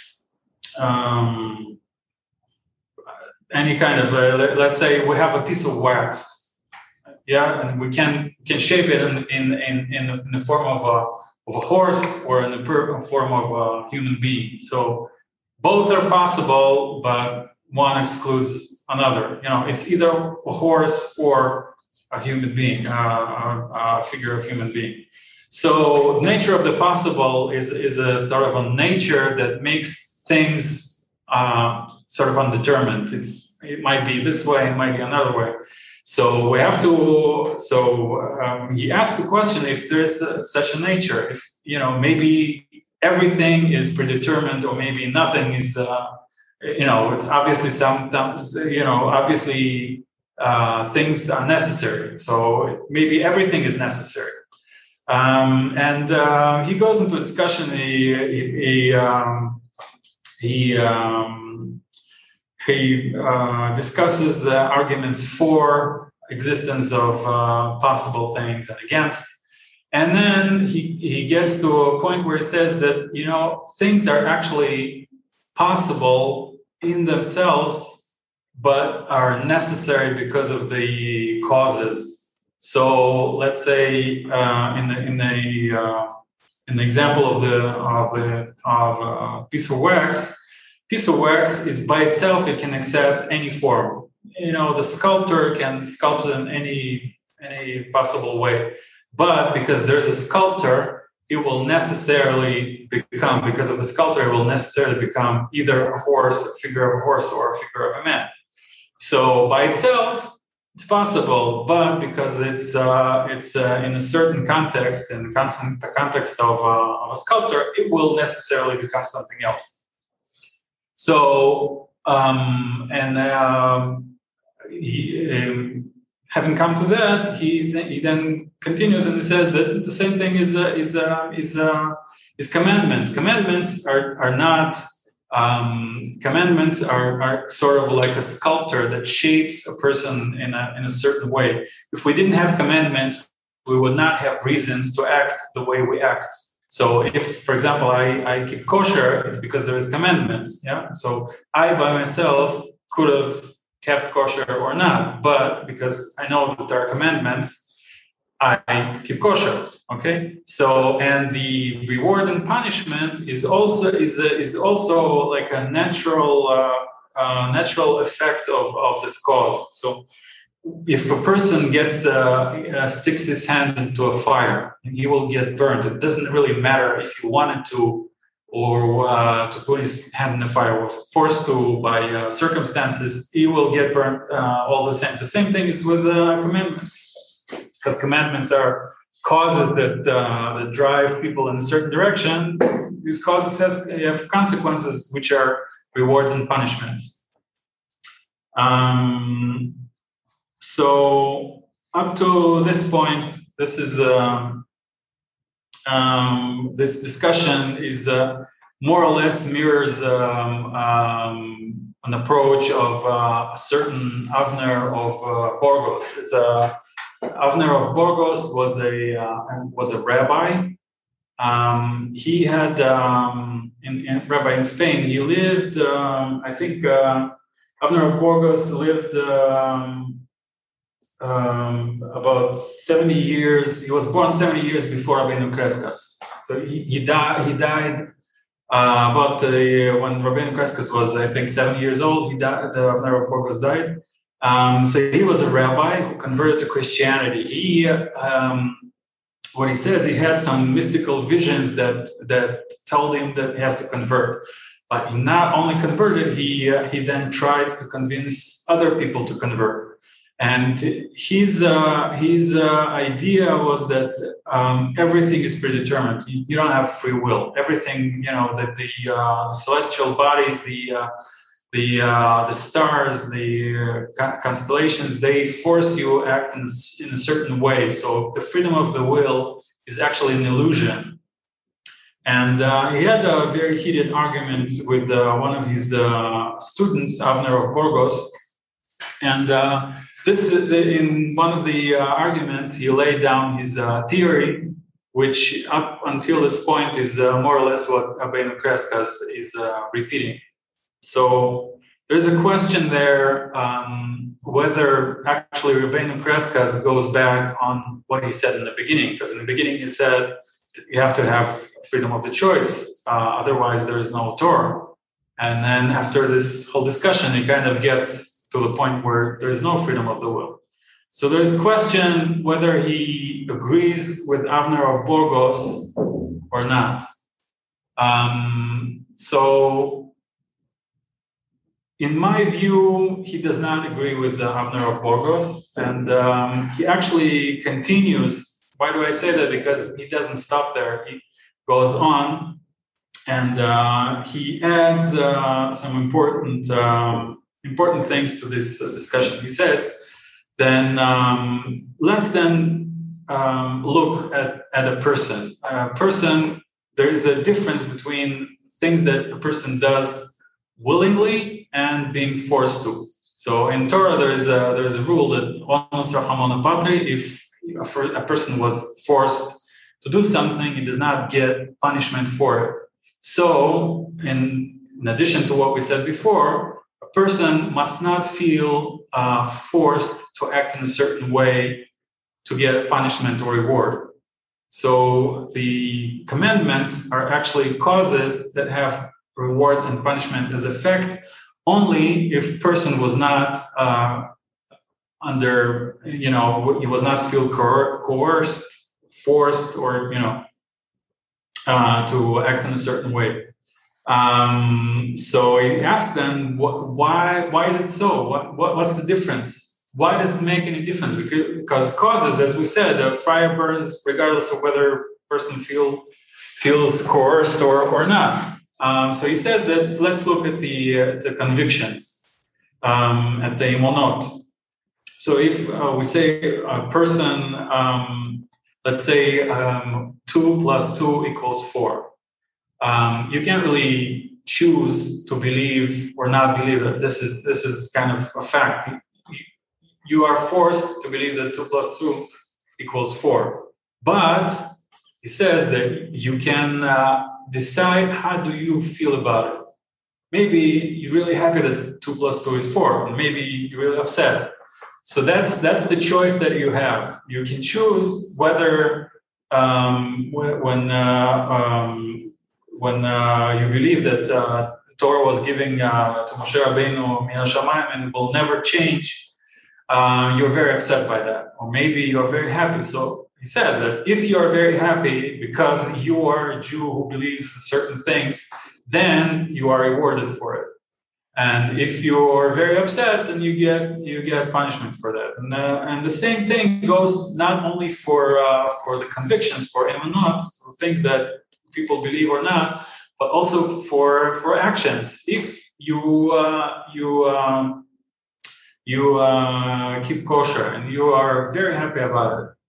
um, any kind of, uh, let, let's say we have a piece of wax, yeah, and we can can shape it in in in, in, in the form of a of a horse or in the per- form of a human being. So, both are possible, but one excludes another. You know, it's either a horse or a human being, uh, a, a figure of human being. So nature of the possible is, is a sort of a nature that makes things uh, sort of undetermined. It's it might be this way, it might be another way. So we have to. So um, he asked the question: if there's uh, such a nature, if you know, maybe everything is predetermined, or maybe nothing is. Uh, You know, it's obviously sometimes, you know, obviously uh, things are necessary. So maybe everything is necessary. Um, and uh, he goes into a discussion. He he he, um, he, um, he uh, discusses uh, arguments for existence of uh, possible things and against. And then he he gets to a point where he says that, you know, things are actually possible in themselves, but are necessary because of the causes. So let's say uh, in the in the uh, in the example of the of the of a piece of wax, piece of wax is by itself, it can accept any form. You know, the sculptor can sculpt it in any any possible way, but because there's a sculptor, it will necessarily become, because of the sculptor, it will necessarily become either a horse, a figure of a horse, or a figure of a man. So by itself, it's possible, but because it's uh, it's uh, in a certain context, in the context of, uh, of a sculptor, it will necessarily become something else. So, um, and um, he, um, having come to that, he th- he then continues and he says that the same thing is uh, is uh, is uh, is commandments. Commandments are are not. Um, commandments are, are sort of like a sculptor that shapes a person in a in a certain way. If we didn't have commandments, we would not have reasons to act the way we act. So if, for example, I, I keep kosher, it's because there is commandments. Yeah. So I by myself could have kept kosher or not, but because I know that there are commandments, I keep kosher. Okay, so and the reward and punishment is also is a, is also like a natural uh, uh, natural effect of, of this cause. So if a person gets uh, uh, sticks his hand into a fire, and he will get burned. It doesn't really matter if he wanted to or uh, to put his hand in the fire, was forced to by uh, circumstances. He will get burned uh, all the same. The same thing is with uh, commandments, because commandments are causes that uh, that drive people in a certain direction. These causes has, have consequences, which are rewards and punishments. Um, so up to this point, this is um, um, this discussion is uh, more or less mirrors um, um, an approach of uh, a certain Avner of uh, Burgos. It's a, Avner of Burgos was a uh, was a rabbi. Um, he had um, in, in rabbi in Spain. He lived, um, I think, uh, Avner of Burgos lived um, um, about seventy years. He was born seventy years before Rabbeinu Kreskas. So he, he died. He died uh, about uh, when Rabbeinu Kreskas was, I think, seven years old. He died. The Avner of Burgos died. Um, so he was a rabbi who converted to Christianity. He um, What he says, he had some mystical visions that that told him that he has to convert. But he not only converted, he uh, he then tried to convince other people to convert. And his uh, his uh, idea was that um, everything is predetermined. You, you don't have free will. Everything, you know, that the, uh, the celestial bodies, the uh, the uh, the stars, the uh, constellations, they force you to act in, in a certain way. So the freedom of the will is actually an illusion. And uh, he had a very heated argument with uh, one of his uh, students, Avner of Burgos. And uh, this, in one of the uh, arguments, he laid down his uh, theory, which up until this point is uh, more or less what Rabbeinu Kreskas is uh, repeating. So there's a question there um, whether actually Rabbeinu Kreskas goes back on what he said in the beginning, because in the beginning he said you have to have freedom of the choice, uh, otherwise there is no Torah. And then after this whole discussion, he kind of gets to the point where there is no freedom of the will. So there's a question whether he agrees with Avner of Burgos or not. Um, so in my view, he does not agree with the Avner of Burgos, and um, he actually continues. Why do I say that? Because he doesn't stop there. He goes on, and uh, he adds uh, some important um, important things to this uh, discussion. He says, then um, let's then um, look at, at a person. A person, there is a difference between things that a person does willingly and being forced to. So in Torah, there is a there is a rule that onus rachamon patri, if a, a person was forced to do something, he does not get punishment for it. So in, in addition to what we said before, a person must not feel uh, forced to act in a certain way to get punishment or reward. So the commandments are actually causes that have reward and punishment as effect only if person was not uh, under, you know, he was not feel coer- coerced, forced, or, you know, uh, to act in a certain way. Um, so he asked them, what, why, why is it so? What, what, what's the difference? Why does it make any difference? Because, because causes, as we said, a fire burns regardless of whether a person feel, feels coerced or, or not. Um, so he says that let's look at the, uh, the convictions, um, at the imonot. So if uh, we say a person, um, let's say um, two plus two equals four. Um, you can't really choose to believe or not believe that this is this is kind of a fact. You are forced to believe that two plus two equals four. But he says that you can uh, decide how do you feel about it. Maybe you're really happy that two plus two is four, and maybe you're really upset. So that's that's the choice that you have. You can choose whether um, when uh, um, when uh, you believe that uh, Torah was giving uh, to Moshe Rabbeinu min hashamayim and it will never change, uh, you're very upset by that, or maybe you're very happy. So he says that if you are very happy because you are a Jew who believes in certain things, then you are rewarded for it. And if you're very upset, then you get you get punishment for that. And, uh, and the same thing goes not only for uh, for the convictions, for emunot, for things that people believe or not, but also for for actions. If you uh, you um, you uh, keep kosher and you are very happy about it,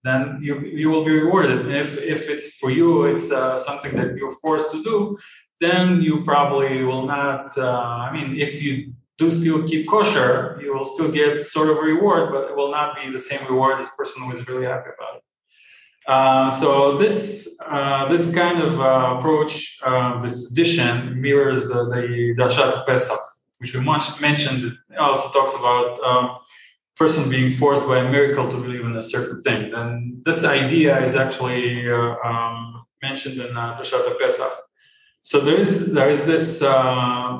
then you you will be rewarded. And if if it's for you, it's uh, something that you're forced to do, then you probably will not. Uh, I mean, if you do still keep kosher, you will still get sort of a reward, but it will not be the same reward as a person who is really happy about it. Uh, so this uh, this kind of uh, approach, uh, this addition mirrors uh, the Drashat Pesach, which we much mentioned. It also talks about uh, person being forced by a miracle to believe in a certain thing. And this idea is actually uh, um, mentioned in uh, Drashat Pesach. So there is there is this uh,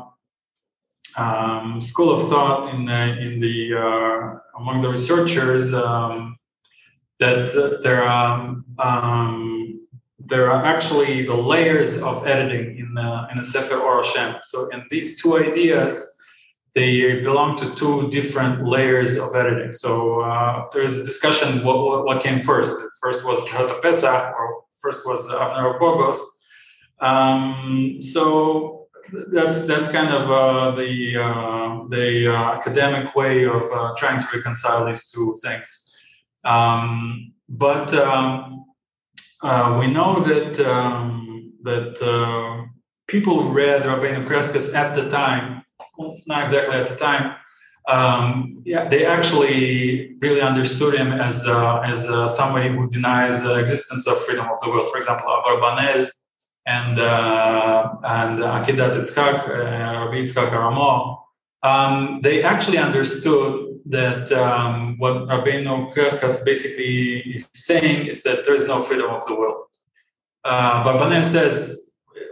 um, school of thought in uh, in the uh, among the researchers. Um, that uh, there are um, there are actually the layers of editing in the, in the Sefer Or Hashem. So in these two ideas, they belong to two different layers of editing. So uh, there is a discussion what, what, what came first. First was Drashat Pesach, or first was Avner Bogos. Um, so that's that's kind of uh, the uh, the uh, academic way of uh, trying to reconcile these two things. Um, but um, uh, we know that um, that uh, people who read Rabbeinu Kreskas at the time, well, not exactly at the time, um, yeah, they actually really understood him as uh, as uh, somebody who denies the existence of freedom of the will. For example, Abarbanel and uh, and Akedat Yitzchak, uh, Rabbi Yitzchak Aramo, um, they actually understood that um, what Rabbeinu Kreskas basically is saying is that there is no freedom of the will. Uh, but Banel says,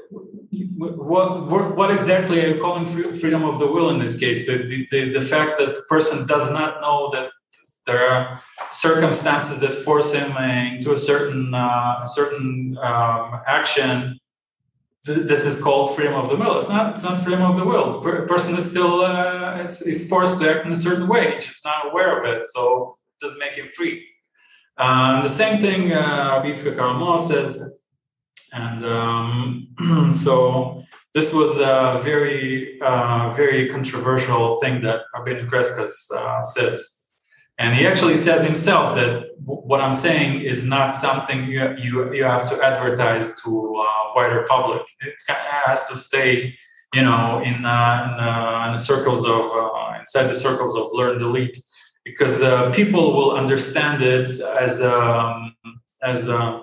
what, what, what exactly are you calling freedom of the will in this case? The, the, the fact that the person does not know that there are circumstances that force him into a certain, uh, certain um, action. This is called freedom of the will. It's not. It's not freedom of the will. A person is still uh, is forced to act in a certain way, just not aware of it. So it doesn't make him free. Um, the same thing uh, Yitzchak Aramo says, and um, so this was a very, uh, very controversial thing that Rabbeinu Kreskas uh, says. And he actually says himself that w- what I'm saying is not something you you, you have to advertise to uh, wider public. It has to stay, you know, in, uh, in, uh, in the circles of uh, inside the circles of learned elite, because uh, people will understand it as um, as uh,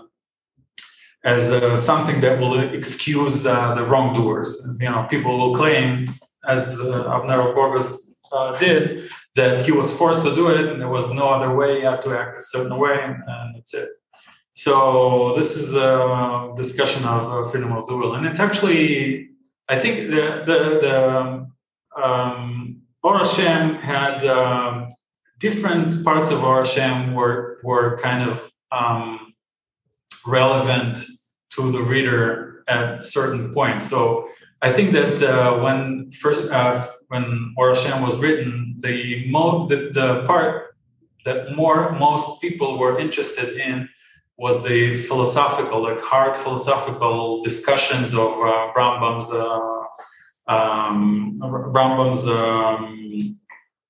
as uh, something that will excuse uh, the wrongdoers. You know, people will claim, as uh, Avner Bogos uh, did, that he was forced to do it and there was no other way. He had to act a certain way, and, and that's it. So this is a discussion of uh, freedom of the will. And it's actually, I think the, the, the um, Or Hashem had um, different parts of Or Hashem were, were kind of um, relevant to the reader at certain points. So I think that uh, when first uh, when Or Hashem was written, the, mo- the the part that more most people were interested in was the philosophical, like hard philosophical discussions of uh, Rambam's uh, um, Rambam's um,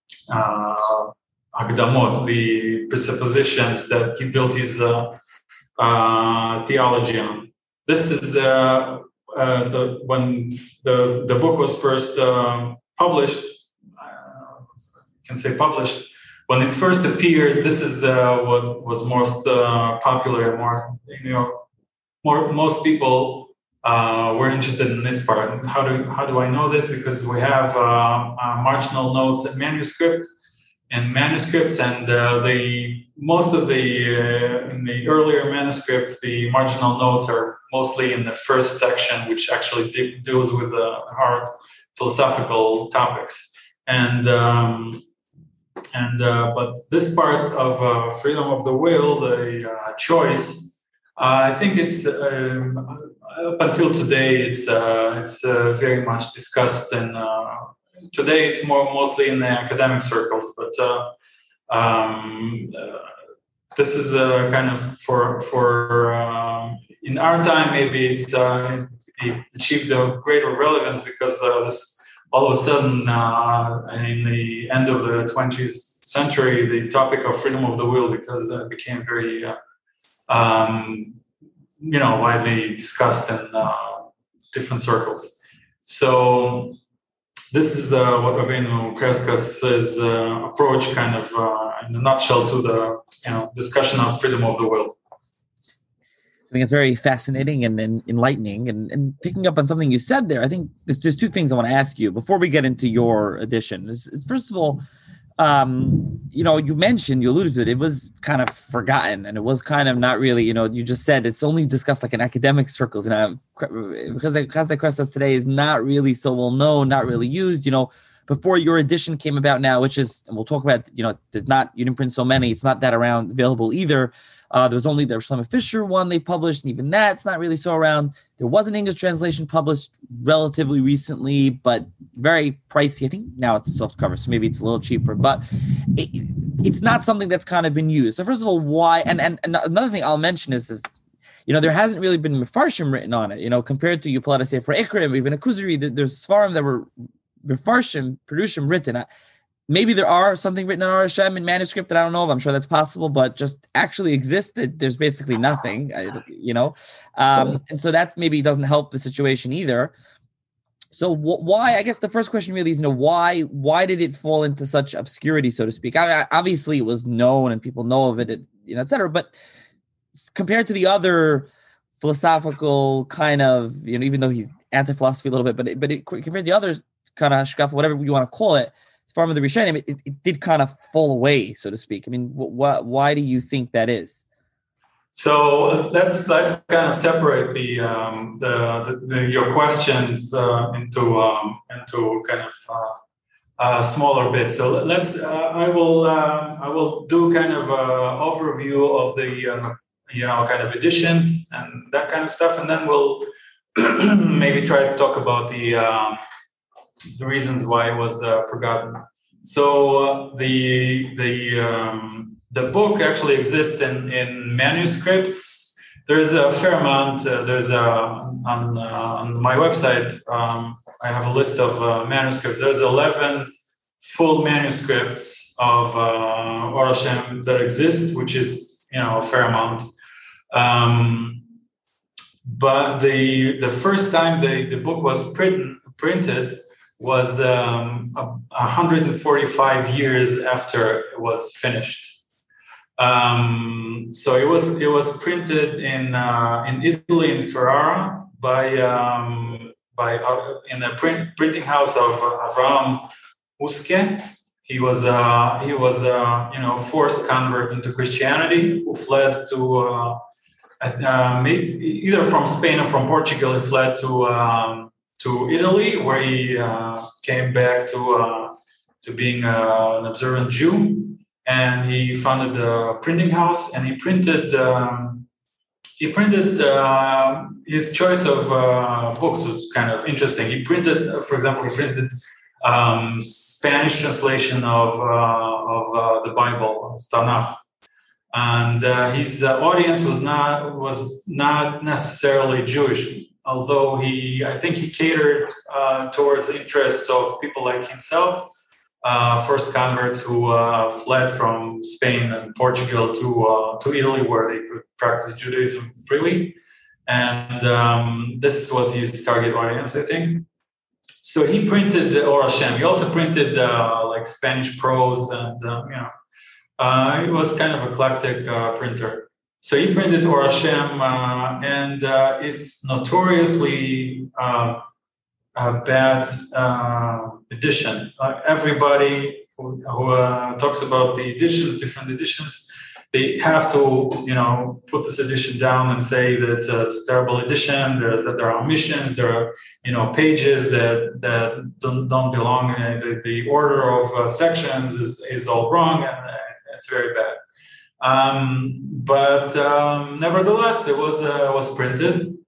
uh, Akdamot, the presuppositions that he built his uh, uh, theology on. This is uh, uh, the when the the book was first uh, published. Uh, I can say published. When it first appeared, this is uh, what was most uh, popular. More, you know, more most people uh, were interested in this part. How do how do I know this? Because we have uh, uh, marginal notes and manuscript and manuscripts, and uh, the most of the uh, in the earlier manuscripts, the marginal notes are mostly in the first section, which actually de- deals with the hard philosophical topics, and. Um, And uh, but this part of uh, freedom of the will, the uh, choice, uh, I think it's um, up until today it's uh, it's uh, very much discussed, and uh, today it's more mostly in the academic circles. But uh, um, uh, this is uh, kind of for for uh, in our time maybe it's uh, it achieved a greater relevance because uh, this. All of a sudden, uh, in the end of the twentieth century, the topic of freedom of the will because uh, became very uh, um, you know, widely discussed in uh, different circles. So this is uh, what Rabbeinu Kreskas' uh, approach, kind of uh, in a nutshell, to the you know discussion of freedom of the will. I think it's very fascinating and, and enlightening. And, and picking up on something you said there, I think there's, there's two things I want to ask you before we get into your edition. Is, is first of all, um, you know, you mentioned, you alluded to it, it was kind of forgotten, and it was kind of not really, you know, you just said it's only discussed like in academic circles. And uh, because Chazdei Kreskas today is not really so well known, not really used, you know, before your edition came about now, which is, and we'll talk about, you know, there's not, you didn't print so many, it's not that around available either. Uh, there was only the Shlomo Fisher one they published, and even that's not really so around. There was an English translation published relatively recently, but very pricey. I think now it's a soft cover, so maybe it's a little cheaper, but it, it's not something that's kind of been used. So first of all, why? And, and, and another thing I'll mention is, is, you know, there hasn't really been Mefarshim written on it, you know, compared to, you pull out a Sefer Ikrim, even a Kuzari, there's Svarim that were Mefarshim, Perushim written. I, Maybe there are something written on Or Hashem in manuscript that I don't know of. I'm sure that's possible, but just actually existed, there's basically nothing, you know? Um, and so that maybe doesn't help the situation either. So wh- why, I guess the first question really is, you know, why why did it fall into such obscurity, so to speak? I, I, obviously, it was known and people know of it, it, you know, et cetera. But compared to the other philosophical kind of, you know, even though he's anti-philosophy a little bit, but, it, but it, compared to the other kind of shkaf, whatever you want to call it, as far as the Rishonim, it, it did kind of fall away, so to speak. I mean, wh- wh- why do you think that is? So let's let's kind of separate the um, the, the, the your questions uh, into um, into kind of uh, uh, smaller bits. So let's uh, I will uh, I will do kind of an overview of the uh, you know kind of editions and that kind of stuff, and then we'll maybe try to talk about the. Um, the reasons why it was uh, forgotten. So uh, the the um, the book actually exists in, in manuscripts. There's a fair amount. Uh, there's a on uh, on my website. Um, I have a list of uh, manuscripts. There's eleven full manuscripts of uh, Or Hashem that exist, which is you know a fair amount. Um, but the the first time the, the book was print, printed. was um, one hundred forty-five years after it was finished. Um, so it was it was printed in uh, in Italy, in Ferrara, by um, by uh, in the print, printing house of uh, Avraham Uske. He was uh, he was uh, you know forced convert into Christianity, who fled to uh, uh, either from Spain or from Portugal. He fled to. Um, to Italy, where he uh, came back to uh, to being uh, an observant Jew, and he founded a printing house, and he printed um, he printed uh, his choice of uh, books was kind of interesting. He printed, for example, he printed um, Spanish translation of uh, of uh, the Bible, of Tanakh, and uh, his uh, audience was not was not necessarily Jewish. Although he, I think he catered uh, towards the interests of people like himself, uh, first converts who uh, fled from Spain and Portugal to uh, to Italy, where they could practice Judaism freely. And um, this was his target audience, I think. So he printed Or Hashem. He also printed uh, like Spanish prose, and uh, you know, uh, he was kind of eclectic uh, printer. So he printed Or Hashem, uh, and uh, it's notoriously uh, a bad uh, edition. Uh, everybody who, who uh, talks about the editions, different editions, they have to, you know, put this edition down and say that it's a, it's a terrible edition. There's that there are omissions, there are, you know, pages that that don't, don't belong. In the, the order of uh, sections is is all wrong, and uh, it's very bad. Um, but um, nevertheless, it was uh, was printed.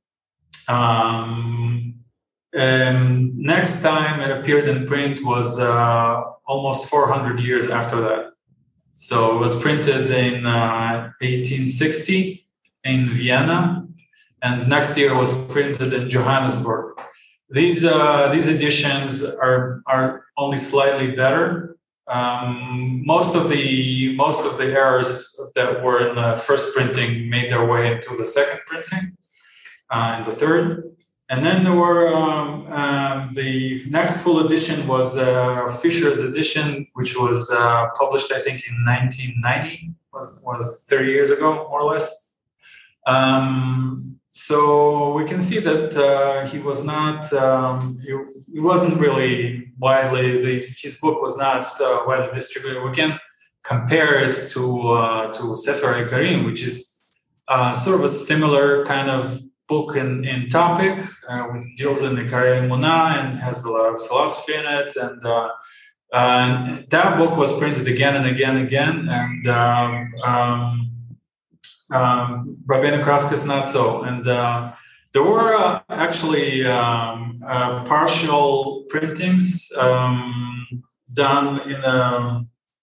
Um, and next time it appeared in print was uh, almost four hundred years after that. So it was printed in uh, eighteen sixty in Vienna, and next year was printed in Johannesburg. These uh, these editions are are only slightly better. um, most of the most of the errors that were in the first printing made their way into the second printing uh, and the third. And then there were um, um, the next full edition was uh, Fisher's edition, which was uh, published, I think, in nineteen ninety, was was thirty years ago, more or less. Um, so we can see that uh, he was not, um, he, he wasn't really widely, the, his book was not uh, widely distributed. We can compare it to uh, to Sefer Ikarim, which is uh, sort of a similar kind of book in, in topic, uh, which deals in Ikari Emunah and has a lot of philosophy in it. And, uh, and that book was printed again and again and again. And um, um, um, Rabbeinu Kraskes not so. And uh, there were uh, actually um, uh, partial printings um, done in the,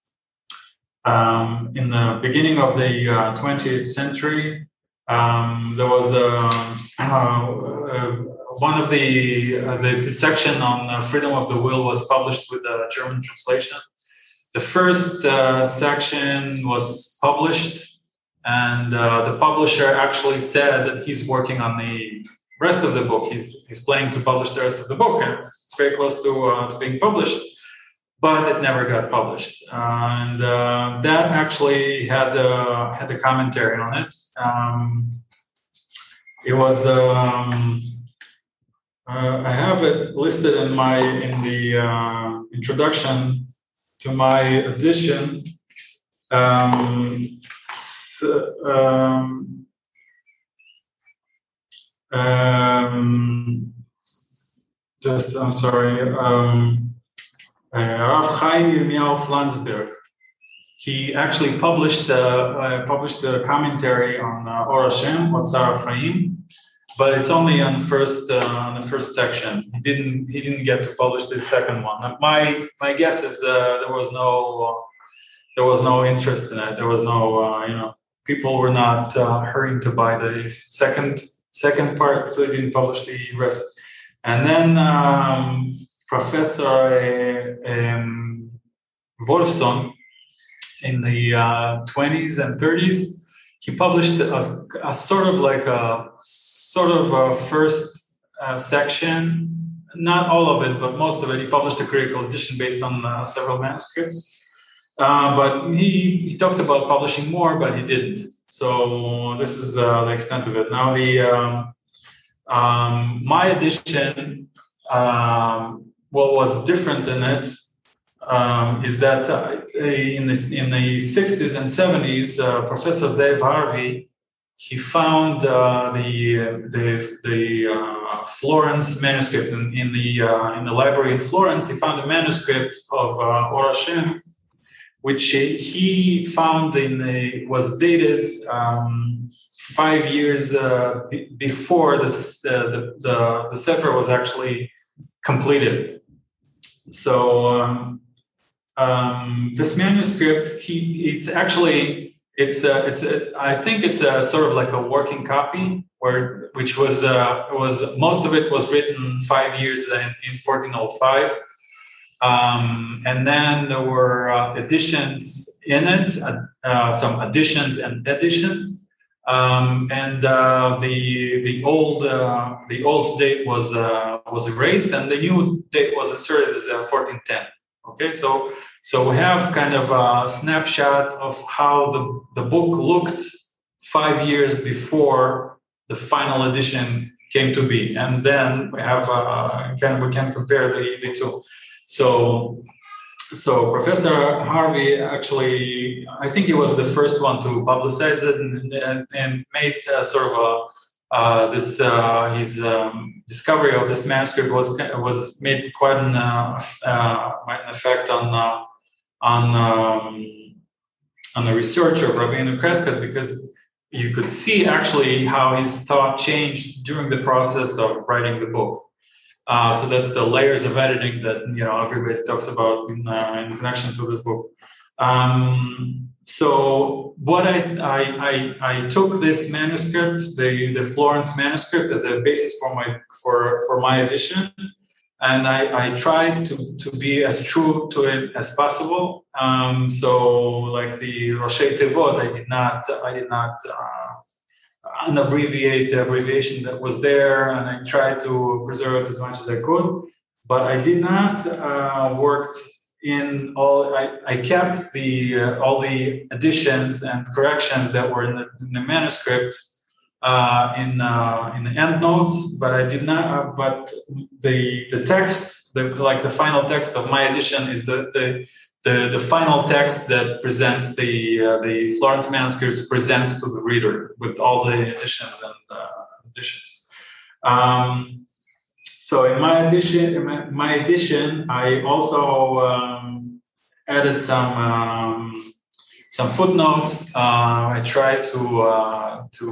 um, in the beginning of the uh, twentieth century. Um, there was a, uh, uh, one of the, uh, the the section on uh, freedom of the will was published with a German translation. The first uh, section was published, and uh, the publisher actually said that he's working on the rest of the book. He's he's planning to publish the rest of the book, and it's, it's very close to uh, to being published. But it never got published, uh, and uh, that actually had uh, had a commentary on it. Um, it was um, uh, I have it listed in my in the uh, introduction to my edition. Um, um, um, just I'm sorry. Um, Uh, Rav Chaim Yirmiyahu Flansberg. He actually published uh, uh, published a commentary on uh, Or Hashem, Otzar Chaim, but it's only on the first uh, on the first section. He didn't he didn't get to publish the second one. My my guess is uh, there was no uh, there was no interest in it. There was no uh, you know people were not uh, hurrying to buy the second second part, so he didn't publish the rest. And then. Um, Professor um, Wolfson in the uh, twenties and thirties, he published a, a sort of like a sort of a first uh, section, not all of it, but most of it. He published a critical edition based on uh, several manuscripts. Uh, but he, he talked about publishing more, but he didn't. So this is uh, the extent of it. Now the um, um, my edition. Um, What was different in it um, is that uh, in, the, in the sixties and seventies, uh, Professor Zev Harvey, he found uh, the the, the uh, Florence manuscript in, in the uh, in the library in Florence. He found a manuscript of uh, Or Hashem, which he found in the was dated um, five years uh, b- before this, uh, the the the Sefer was actually completed. So um, um, this manuscript, he, it's actually, it's, a, it's, a, I think it's a sort of like a working copy, where which was uh, was most of it was written five years in, in fourteen oh five, um, and then there were uh, additions in it, uh, uh, some additions and additions. Um, and uh, the the old uh, the old date was uh, was erased, and the new date was inserted as uh, fourteen ten. Okay, so so we have kind of a snapshot of how the, the book looked five years before the final edition came to be, and then we have uh, can we can compare the, the two. So. So Professor Harvey actually, I think he was the first one to publicize it and, and, and made uh, sort of a, uh, this uh, his um, discovery of this manuscript was was made quite an, uh, uh, an effect on uh, on um, on the research of Rabbeinu Kraskes, because you could see actually how his thought changed during the process of writing the book. Uh, so that's the layers of editing that you know everybody talks about in, uh, in connection to this book. Um, so what I, I I I took this manuscript, the the Florence manuscript, as a basis for my for for my edition, and I, I tried to, to be as true to it as possible. Um, so, like the Roshei Tevot, I did not, I did not uh, unabbreviate the abbreviation that was there, and I tried to preserve it as much as I could. But I did not uh, work in all. I, I kept the uh, all the additions and corrections that were in the, in the manuscript. Uh, in uh, in the endnotes, but I did not. Uh, but the the text, the, like the final text of my edition, is the the the, the final text that presents the uh, the Florence manuscripts presents to the reader with all the additions and uh, additions. Um, so in my edition, in my, my edition, I also um, added some. Um, Some footnotes. Uh, I tried to uh, to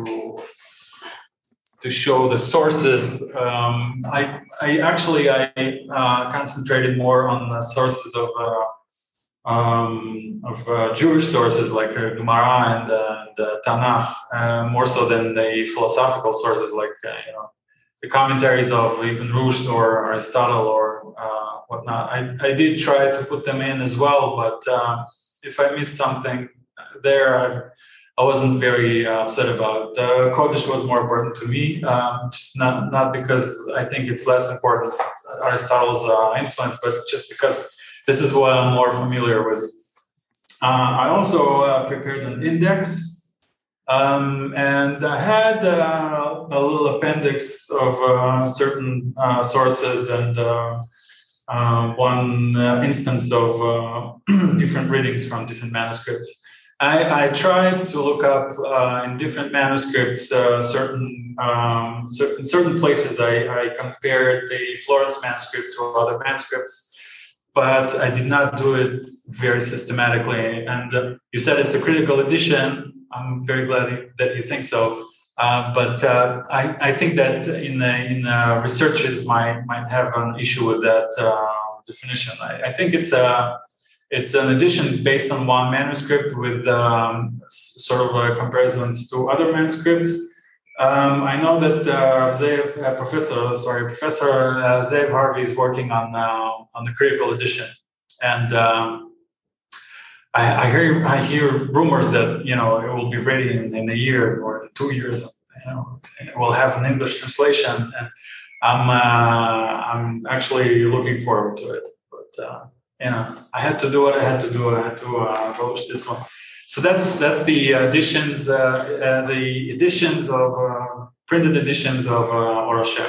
to show the sources. Um, I I actually I uh, concentrated more on the sources of uh, um, of uh, Jewish sources like uh, Gemara and, uh, and uh, Tanakh, uh, more so than the philosophical sources like uh, you know the commentaries of Ibn Rushd or Aristotle or uh, whatnot. I I did try to put them in as well, but. Uh, If I missed something there, I, I wasn't very uh, upset about. The uh, Kodesh was more important to me, um, just not not because I think it's less important Aristotle's uh, influence, but just because this is what I'm more familiar with. Uh, I also uh, prepared an index, um, and I had uh, a little appendix of uh, certain uh, sources and. Uh, Uh, one uh, instance of uh, different readings from different manuscripts. I, I tried to look up uh, in different manuscripts uh, certain um, certain certain places. I, I compared the Florence manuscript to other manuscripts, but I did not do it very systematically. And uh, you said it's a critical edition. I'm very glad that you think so. Uh, but uh, I, I think that in uh, in uh, researchers might might have an issue with that uh, definition. I, I think it's a it's an edition based on one manuscript with um, sort of uh, comparisons to other manuscripts. Um, I know that uh, Zev, uh, Professor sorry Professor uh, Zev Harvey is working on uh, on the critical edition, and. Um, I, I hear I hear rumors that you know it will be ready in, in a year or two years. You know, we'll have an English translation, and I'm uh, I'm actually looking forward to it. But uh, you know, I had to do what I had to do. I had to uh, publish this one. So that's that's the editions, uh, uh, the editions of uh, printed editions of uh, Or Hashem.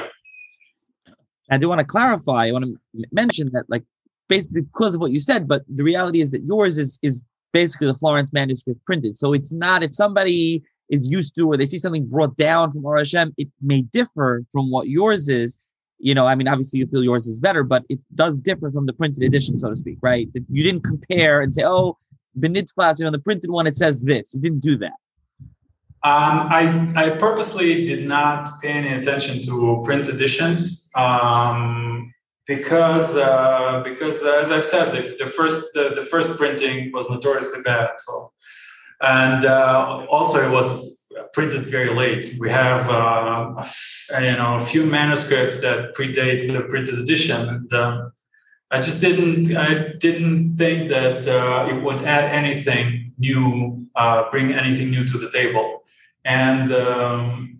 I do want to clarify. I want to mention that, like. Basically because of what you said, but the reality is that yours is is basically the Florence manuscript printed. So it's not, if somebody is used to or they see something brought down from Or Hashem, it may differ from what yours is. You know, I mean, obviously you feel yours is better, but it does differ from the printed edition, so to speak, right? That you didn't compare and say, oh, Benitz class, you know, the printed one, it says this. You didn't do that. Um, I, I purposely did not pay any attention to print editions. Um, Because, uh, because uh, as I've said, the, the first the, the first printing was notoriously bad. So, and uh, also it was printed very late. We have uh, a f- you know a few manuscripts that predate the printed edition, and um, I just didn't I didn't think that uh, it would add anything new, uh, bring anything new to the table, and um,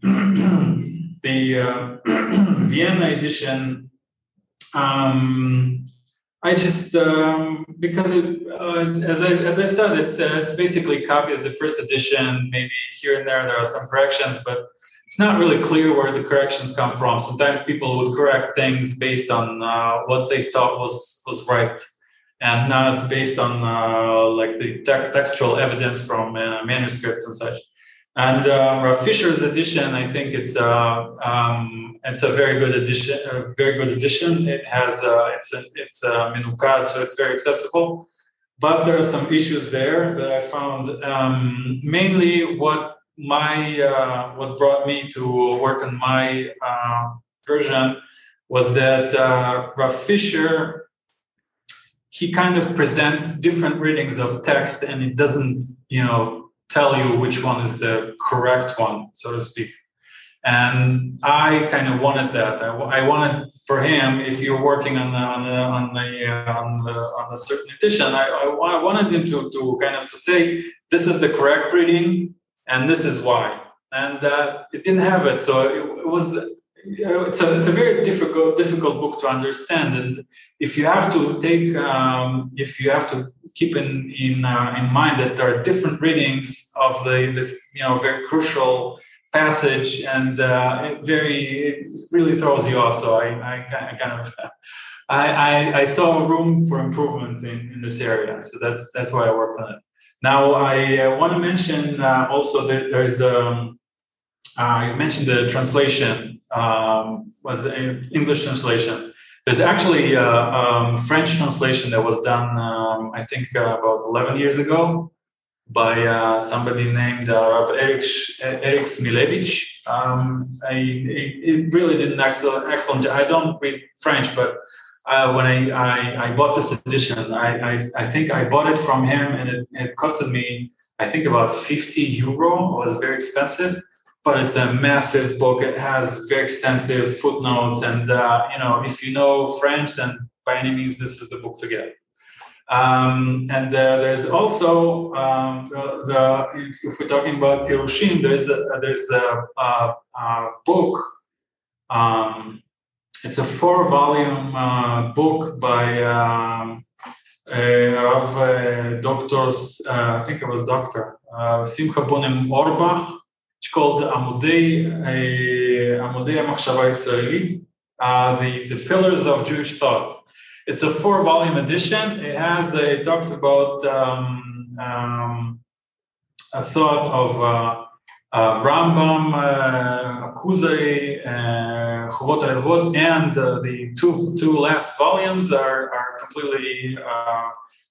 the uh, Vienna edition. Um, I just um, because it, uh, as I as I've said, it's uh, it's basically copies the first edition. Maybe here and there there are some corrections, but it's not really clear where the corrections come from. Sometimes people would correct things based on uh, what they thought was was right, and not based on uh, like the te- textual evidence from uh, manuscripts and such. And uh, Rav Fisher's edition, I think it's a um, it's a very good edition. A very good edition. It has uh, it's a, it's a minukad, so it's very accessible. But there are some issues there that I found. Um, mainly, what my uh, what brought me to work on my uh, version was that uh, Rav Fisher, he kind of presents different readings of text, and it doesn't, you know. Tell you which one is the correct one, so to speak. And I kind of wanted that. I, I wanted for him, if you're working on the on the on the uh, on the on a certain edition, I, I, I wanted him to to kind of to say this is the correct reading and this is why. And uh, it didn't have it, so it, it was. You know, it's a it's a very difficult difficult book to understand, and if you have to take um, if you have to keep in in uh, in mind that there are different readings of the this you know very crucial passage, and uh, it very it really throws you off. So I I, I kind of I, I I saw room for improvement in, in this area, so that's that's why I worked on it. Now I uh, want to mention uh, also that there's um uh, you mentioned the translation. Um, was an English translation. There's actually a um, French translation that was done, um, I think, uh, about eleven years ago by uh, somebody named uh, Rav Eric, Eric Smilevich. Um, I, it really did an excellent, excellent job. I don't read French, but uh, when I, I, I bought this edition, I, I, I think I bought it from him, and it, it costed me, I think, about fifty euro. It was very expensive. But it's a massive book. It has very extensive footnotes, and uh, you know, if you know French, then by any means, this is the book to get. Um, and uh, there's also um, the, the if we're talking about Pirushim, there's a there's a, a, a book. Um, it's a four-volume uh, book by um, uh, of uh, doctors. Uh, I think it was Doctor uh, Simcha Bunim Orbach. It's called Amudei Amudei HaMachshava Yisraelit, uh, the the pillars of Jewish thought. It's a four-volume edition. It has a, it talks about um, um, a thought of uh, uh, Rambam, uh, Kuzari, uh, Chovot HaLevavot, and uh, the two two last volumes are are completely. Uh,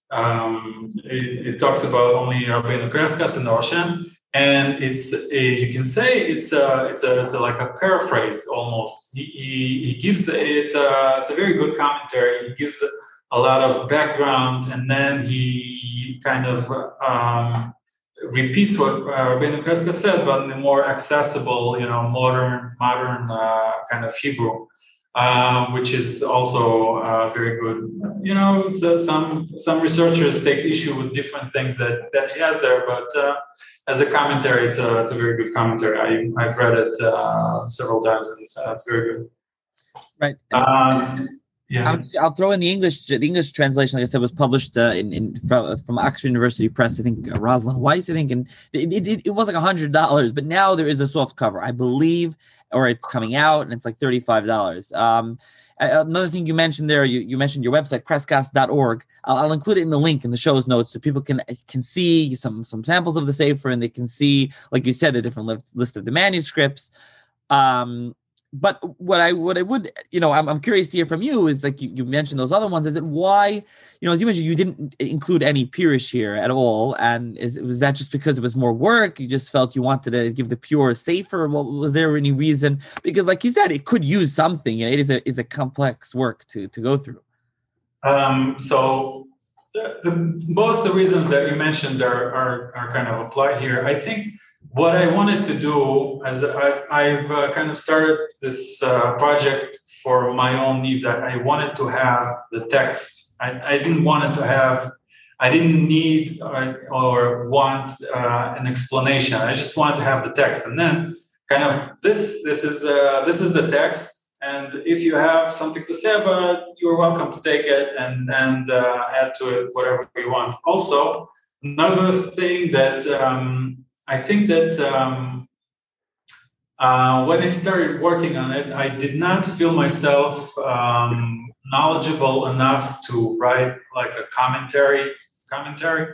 um, it, it talks about only Rabbeinu Kreskas and Or Hashem. And it's a, you can say it's a it's a it's a, like a paraphrase almost. He, he, he gives it's a it's a very good commentary. He gives a lot of background, and then he kind of um, repeats what uh, Rabbeinu Kreskas said, but in a more accessible, you know, modern modern uh, kind of Hebrew, uh, which is also uh, very good. You know, so some some researchers take issue with different things that that he has there, but. Uh, As a commentary, it's a it's a very good commentary. I I've read it uh, several times, and it's, uh, it's very good. Right. Uh, yeah. I'll, I'll throw in the English. The English translation, like I said, was published uh, in, in from, from Oxford University Press. I think uh, Rosalind Weiss. I think, and it, it, it was like a hundred dollars. But now there is a soft cover, I believe, or it's coming out, and it's like thirty five dollars. Um, Another thing you mentioned there, you, you mentioned your website, kreskas dot org. I'll, I'll include it in the link in the show's notes so people can can see some some samples of the Sefer, and they can see, like you said, the different list, list of the manuscripts. Um, but what I what I would, you know, I'm I'm curious to hear from you is, like you, you mentioned those other ones. Is it why, you know, as you mentioned, you didn't include any Pirush here at all, and is was that just because it was more work? You just felt you wanted to give the pure Sefer? Well, was there any reason? Because, like you said, it could use something. It is a is a complex work to to go through. Um, so the, the, both the reasons that you mentioned are are are kind of applied here. I think. What I wanted to do, as I, I've uh, kind of started this uh, project for my own needs, I, I wanted to have the text. I, I didn't want it to have, I didn't need uh, or want uh, an explanation. I just wanted to have the text, and then kind of this. This is uh, this is the text, and if you have something to say about it, you're welcome to take it and and uh, add to it whatever you want. Also, another thing that. Um, I think that um, uh, when I started working on it, I did not feel myself um, knowledgeable enough to write like a commentary. Commentary,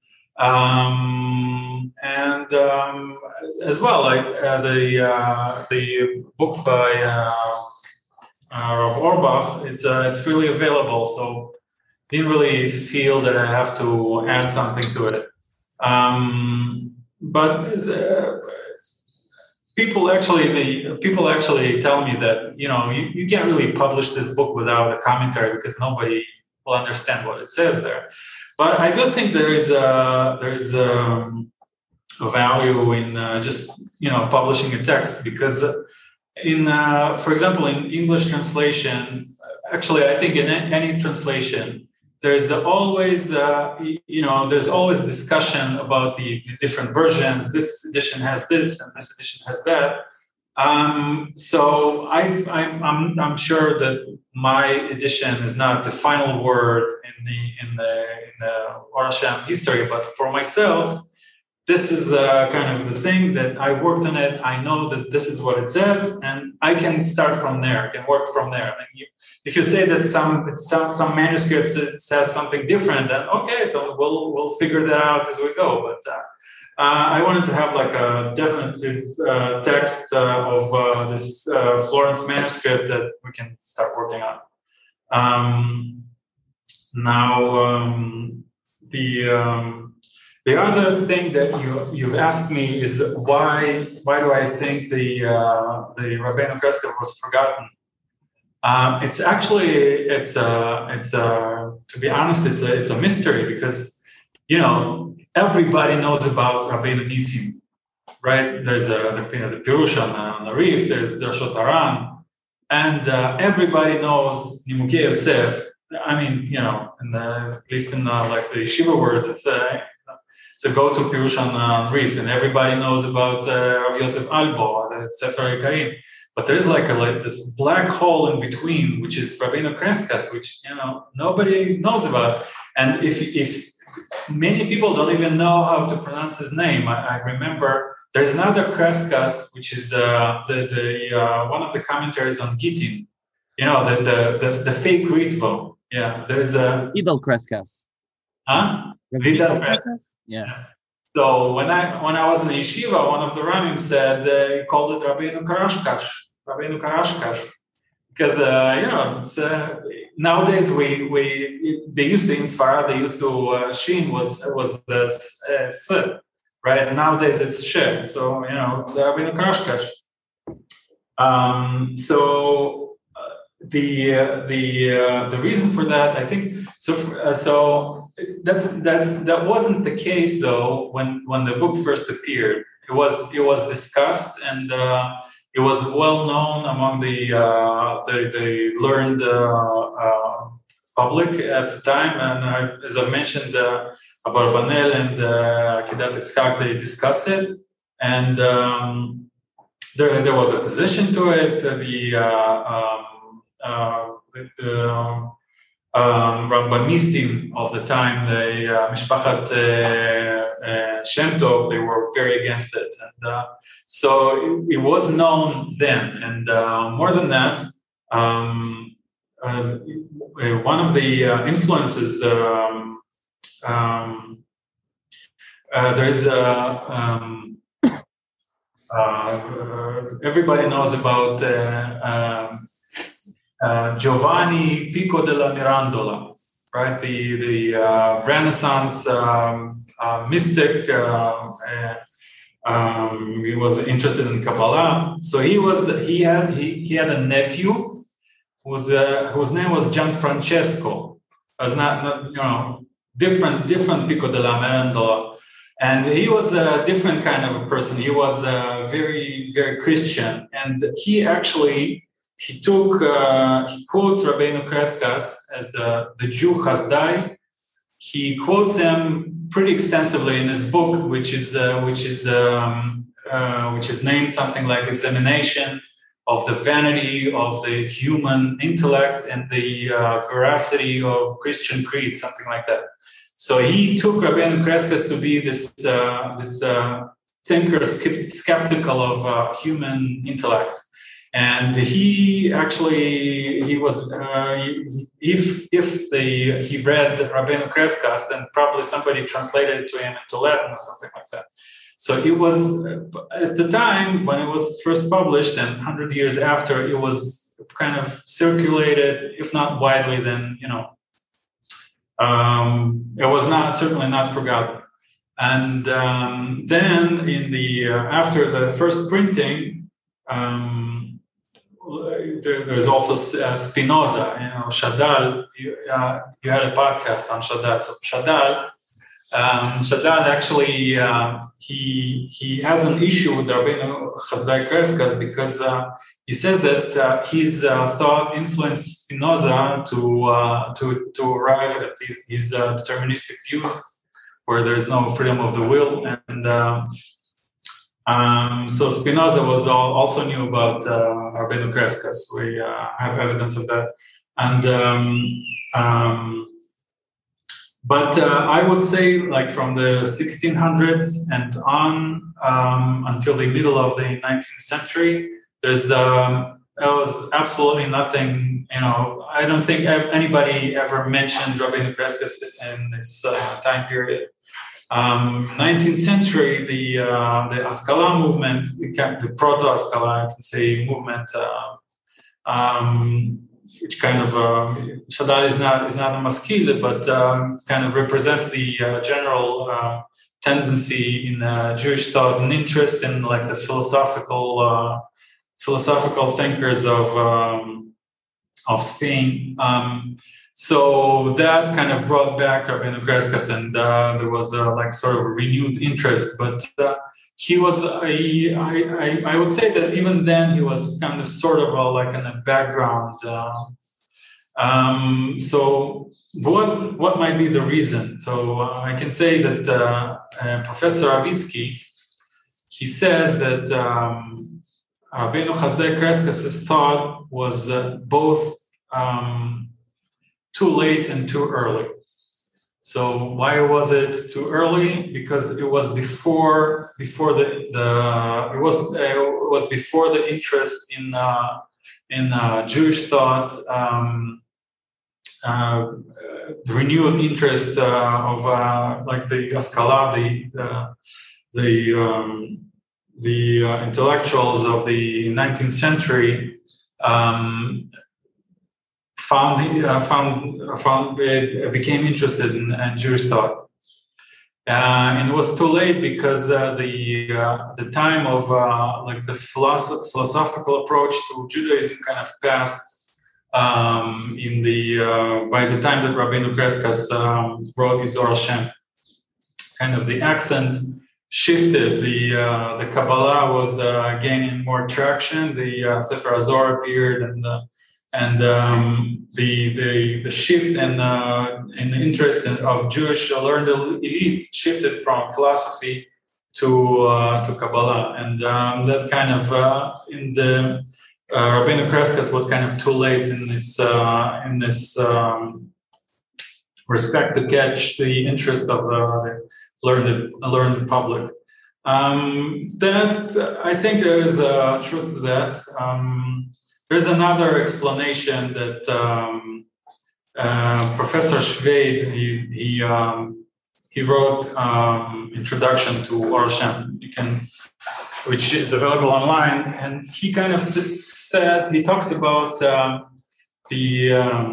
um, and um, as well, like uh, the uh, the book by uh, uh, Rav Orbach, it's uh, it's freely available. So didn't really feel that I have to add something to it. Um, But uh, people actually, the people actually tell me that you know you, you can't really publish this book without a commentary because nobody will understand what it says there. But I do think there is a there is a, a value in uh, just you know publishing a text because in, uh, for example, in English translation, actually, I think in any translation, there's always, uh, you know, there's always discussion about the, the different versions. This edition has this, and this edition has that. Um, so I've, I'm, I'm, I'm sure that my edition is not the final word in the in the in the Or Hashem history, but for myself, this is uh, kind of the thing that I worked on it. I know that this is what it says, and I can start from there. I can work from there. I mean, you, if you say that some some some manuscripts it says something different, then okay, so we'll we'll figure that out as we go. But uh, uh, I wanted to have like a definitive uh, text uh, of uh, this uh, Florence manuscript that we can start working on. Um, now um, the. Um, The other thing that you, you've asked me is why why do I think the uh, the Rabbeinu Kreskel was forgotten? Um, it's actually it's a it's a to be honest it's a it's a mystery because you know everybody knows about Rabbeinu Nissim, right? There's a the, you know, the Pirush on, on the Rif, there's Drashot Haran, and uh, everybody knows Nimukei Yosef. I mean, you know, in the, at least in the, like the yeshiva word, it's a It's a go-to pirush on uh, Rif, and everybody knows about uh, Rav Yosef Albo, the Sefer Ikarim. But there's like a like this black hole in between, which is Rabbeinu Kreskas, which you know nobody knows about. And if if many people don't even know how to pronounce his name, I, I remember there's another Kreskas, which is uh, the the uh, one of the commentaries on Gittin. You know the the the, the fake Ritvo. Yeah, there's a Vidal Kreskas. Huh? Vidal Kreskas? Yeah. So when I when I was in the yeshiva, one of the Ramim said uh, he called it Rabbeinu Karashkash, Rabbeinu Karashkash, because uh, you know it's, uh, nowadays we we they used to in Sfarad they used to uh, Shin was was the uh, S, right? Nowadays it's She, so you know it's Rabbeinu Karashkash. Um, so. The uh, the uh, the reason for that, I think, so uh, so that's that's that wasn't the case though when when the book first appeared. It was it was discussed and uh, it was well known among the uh, the, the learned uh, uh, public at the time. And uh, as I mentioned, uh, Abarbanel and uh, Akedat Yitzchak, they discuss it, and um, there there was a position to it. Uh, the uh, um, Uh, the um, Rambamistim of the time, the uh, Mishpachat uh, uh, Shem Tov, they were very against it, and uh, so it, it was known then. And uh, more than that, um, uh, one of the uh, influences um, um, uh, there is a. Um, uh, everybody knows about. Uh, um, Uh, Giovanni Pico della Mirandola, right? The the uh, Renaissance um, uh, mystic. Uh, uh, um, he was interested in Kabbalah, so he was he had he, he had a nephew whose uh, whose name was Gianfrancesco. It was not, not you know different different Pico della Mirandola, and he was a different kind of a person. He was uh, very very Christian, and he actually. He took, uh, he quotes Rabbeinu Kreskas as uh, the Jew Chazdai. He quotes him pretty extensively in his book, which is uh, which is um, uh, which is named something like "Examination of the Vanity of the Human Intellect and the uh, Veracity of Christian Creed," something like that. So he took Rabbeinu Kreskas to be this uh, this uh, thinker skeptical of uh, human intellect. And he actually he was uh, if if the he read Rabbeinu Kreskas, then probably somebody translated it to him into Latin or something like that. So it was at the time when it was first published, and one hundred years after, it was kind of circulated, if not widely, then you know um, it was not certainly not forgotten. And um, then in the uh, after the first printing. Um, There, there's also uh, Spinoza, you know, Shadal. You, uh, you had a podcast on Shadal. So Shadal, um, Shadal actually uh, he he has an issue with Rabbeinu Chazdai Kreskas because uh, he says that uh, his uh, thought influenced Spinoza to uh, to to arrive at his, his uh, deterministic views, where there's no freedom of the will, and uh, um, so Spinoza was all, also knew about uh, Rabbeinu Kreskas. We uh, have evidence of that, and um, um, but uh, I would say, like from the sixteen hundreds and on um, until the middle of the nineteenth century, there's um, there was absolutely nothing. You know, I don't think anybody ever mentioned Rabbeinu Kreskas in this uh, time period. Um, nineteenth century, the uh, the Haskalah movement, the proto-Haskalah, I can say, movement, uh, um, which kind of uh, Shadal is not is not a maskil, but um, kind of represents the uh, general uh, tendency in uh, Jewish thought and interest in like the philosophical uh, philosophical thinkers of um, of Spain. Um, So that kind of brought back Rabbeinu Kreskas, and uh, there was uh, like sort of a renewed interest. But uh, he was, I, I, I would say that even then he was kind of sort of uh, like in the background. Uh, um, so what what might be the reason? So uh, I can say that uh, uh, Professor Avitsky, he says that um, Rabbeinu Chazdei Kreskas's thought was uh, both Um, too late and too early. So why was it too early? Because it was before before the the it was uh, it was before the interest in uh, in uh, Jewish thought, um, uh, the renewed interest uh, of uh, like the Haskalah, the uh, the um, the uh, intellectuals of the nineteenth century. Um, Found, uh, found, found, uh, became interested in, in Jewish thought, uh, and it was too late because uh, the uh, the time of uh, like the philosoph- philosophical approach to Judaism kind of passed um, in the uh, by the time that Rabbeinu Kreskas um, wrote his Or Hashem. Kind of the accent shifted. The uh, the Kabbalah was uh, gaining more traction. The uh, Sefer HaZohar appeared, and uh, And um, the, the the shift in uh, in the interest in, of Jewish learned elite shifted from philosophy to uh, to Kabbalah, and um, that kind of uh, in the uh, Rabbeinu Kreskas was kind of too late in this uh, in this um, respect to catch the interest of the learned learned public. Um, that I think there is a truth to that. Um, There's another explanation that um, uh, Professor Schweid, he he, um, he wrote um, Introduction to Or Hashem, you can, which is available online, and he kind of th- says he talks about um, the um,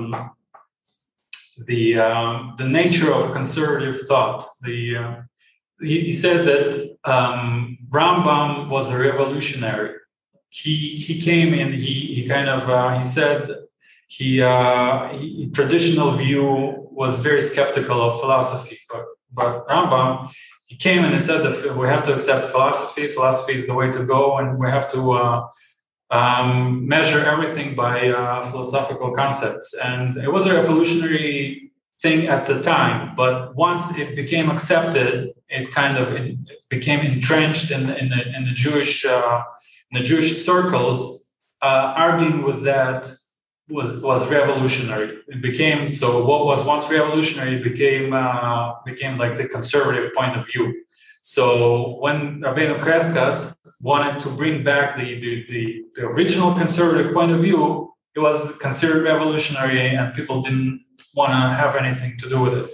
the um, the nature of conservative thought. The uh, he, he says that um, Rambam was a revolutionary. He he came in. He he kind of uh, he said he, uh, he traditional view was very skeptical of philosophy, but but Rambam, he came and he said that we have to accept philosophy. Philosophy is the way to go, and we have to uh, um, measure everything by uh, philosophical concepts. And it was a revolutionary thing at the time, but once it became accepted, it kind of it became entrenched in in the, in the Jewish. Uh, In the Jewish circles, uh, arguing with that was was revolutionary. It became so. What was once revolutionary became uh, became like the conservative point of view. So when Rabbeinu Kreskas wanted to bring back the the, the the original conservative point of view, it was considered revolutionary, and people didn't want to have anything to do with it.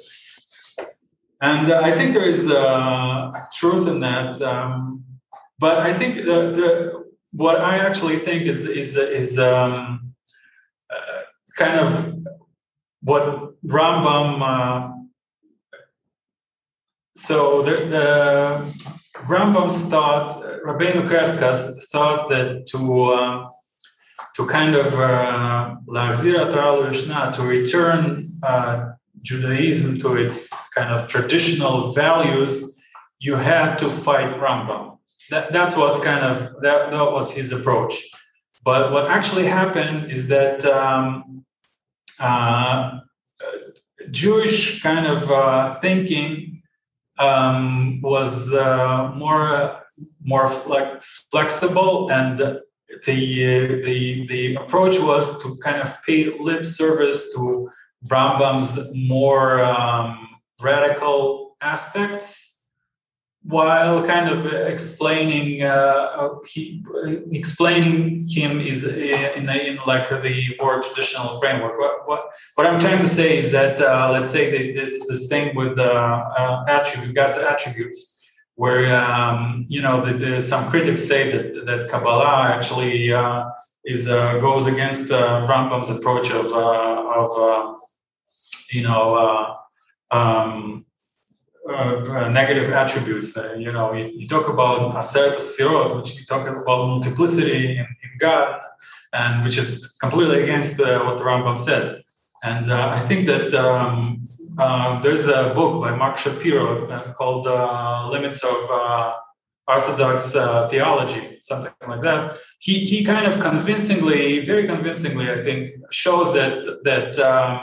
And uh, I think there is uh, truth in that. Um, but I think the the what I actually think is is is um, uh, kind of what Rambam. Uh, so the, the Rambam's thought, Rabbeinu Kreskas thought that to uh, to kind of uh, to return uh, Judaism to its kind of traditional values, you had to fight Rambam. That, that's what kind of that, that was his approach. But what actually happened is that um, uh, Jewish kind of uh, thinking um, was uh, more more like flexible, and the the the approach was to kind of pay lip service to Rambam's more um, radical aspects, while kind of explaining uh, he, explaining him is in, a, in like the more traditional framework. What, what what I'm trying to say is that uh, let's say that this this thing with uh, uh, attribute God's attributes, where um, you know the, the, some critics say that that Kabbalah actually uh, is uh, goes against uh, Rambam's approach of uh, of uh, you know. Uh, um, Uh, uh, negative attributes. Uh, you know, you, you talk about Aseret Sefirot, which you talk about multiplicity in, in God, and which is completely against uh, what the Rambam says. And uh, I think that um, uh, there's a book by Mark Shapiro uh, called uh, "Limits of uh, Orthodox uh, Theology," something like that. He he kind of convincingly, very convincingly, I think, shows that that um,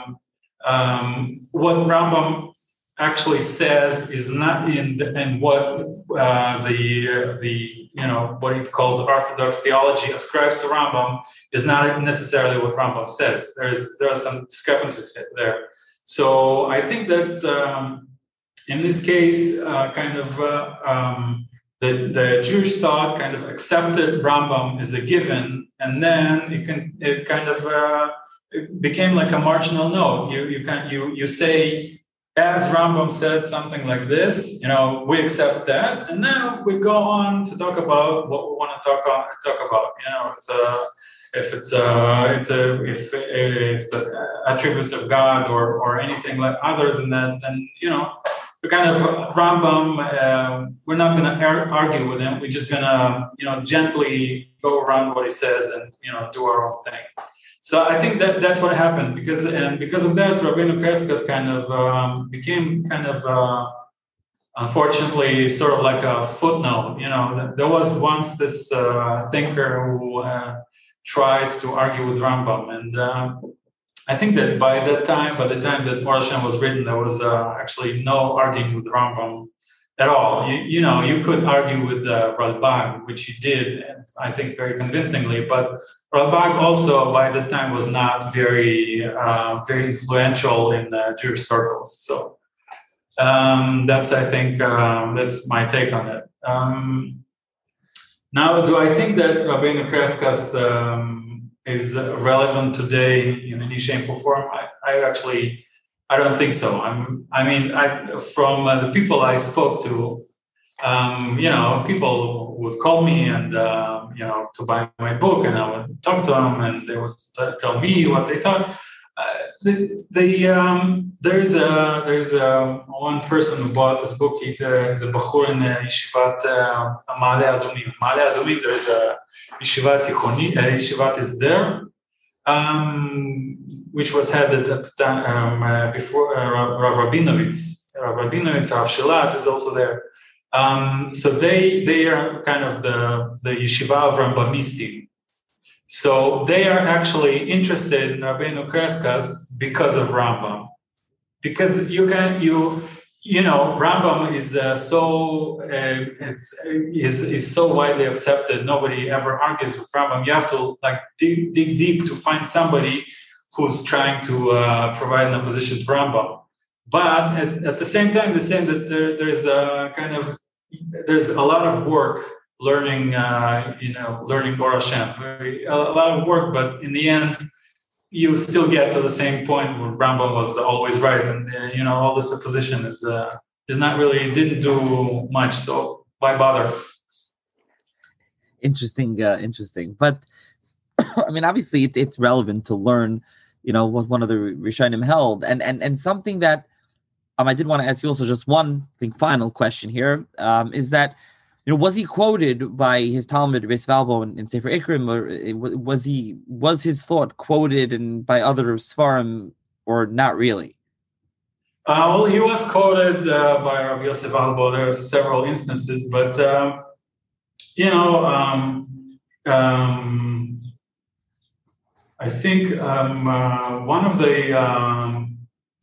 um, what Rambam actually says is not in the, in what uh, the uh, the you know what it calls Orthodox theology ascribes to Rambam is not necessarily what Rambam says. There's there are some discrepancies there. So I think that um, in this case, uh, kind of uh, um, the the Jewish thought kind of accepted Rambam as a given, and then it can it kind of uh, it became like a marginal note. You you can you you say, as Rambam said something like this, you know, we accept that, and then we go on to talk about what we want to talk on, talk about. You know, it's a, if it's a, it's a, if, if it's a attributes of God or or anything like other than that, then you know, we kind of Rambam. Uh, we're not going to ar- argue with him. We're just going to you know gently go around what he says and you know do our own thing. So I think that that's what happened, because and because of that, Rabbeinu Kreskas kind of um, became kind of uh, unfortunately sort of like a footnote. You know, there was once this uh, thinker who uh, tried to argue with Rambam, and uh, I think that by that time, by the time that Or Hashem was written, there was uh, actually no arguing with Rambam at all. You, you know, you could argue with uh, Ralbag, which he did, I think, very convincingly, but Ralbag also, by that time, was not very, uh, very influential in uh, Jewish circles. So um, that's, I think, um, that's my take on it. Um, now, do I think that Rabbeinu Kreskas um, is relevant today in any shape or form? I, I actually, I don't think so. I'm, I mean, I, from uh, the people I spoke to, um, you know, people would call me and, uh, you know, to buy my book, and I would talk to them, and they would t- tell me what they thought. Uh, the, the um, there's a there's a one person who bought this book. He's a, he's a bachur in uh, Yeshivat uh, Ma'ale Adumim. Ma'ale Adumim. There's a Yeshivat Tichoni. Uh, Yeshivat is there, um, which was headed at the time um, uh, before uh, Rav Rabinovitz. Rav Rabinovitz, Rav Shelat is also there. Um, so they they are kind of the, the yeshiva of Rambamistim. So they are actually interested in Rabbeinu Kreskas because of Rambam, because you can you you know Rambam is uh, so uh, it's is is so widely accepted. Nobody ever argues with Rambam. You have to like dig dig deep to find somebody who's trying to uh, provide an opposition to Rambam. But at, at the same time, they're saying that there, there's a kind of there's a lot of work learning, uh, you know, learning Or Hashem. A lot of work, but in the end, you still get to the same point where Rambam was always right, and uh, you know, all this opposition is uh, is not really didn't do much. So why bother? Interesting, uh, interesting. But I mean, obviously, it, it's relevant to learn, you know, what one of the Rishonim held, and and and something that. Um, I did want to ask you also just one, I think, final question here, um, is that, you know, was he quoted by his Talmud, Beis Valbo, in, in Sefer Ikrim, or was he was his thought quoted in by other Sfarim, or not really? Uh, well, he was quoted uh, by Rav Yosef Valbo. There are several instances, but uh, you know, um, um, I think um, uh, one of the, um,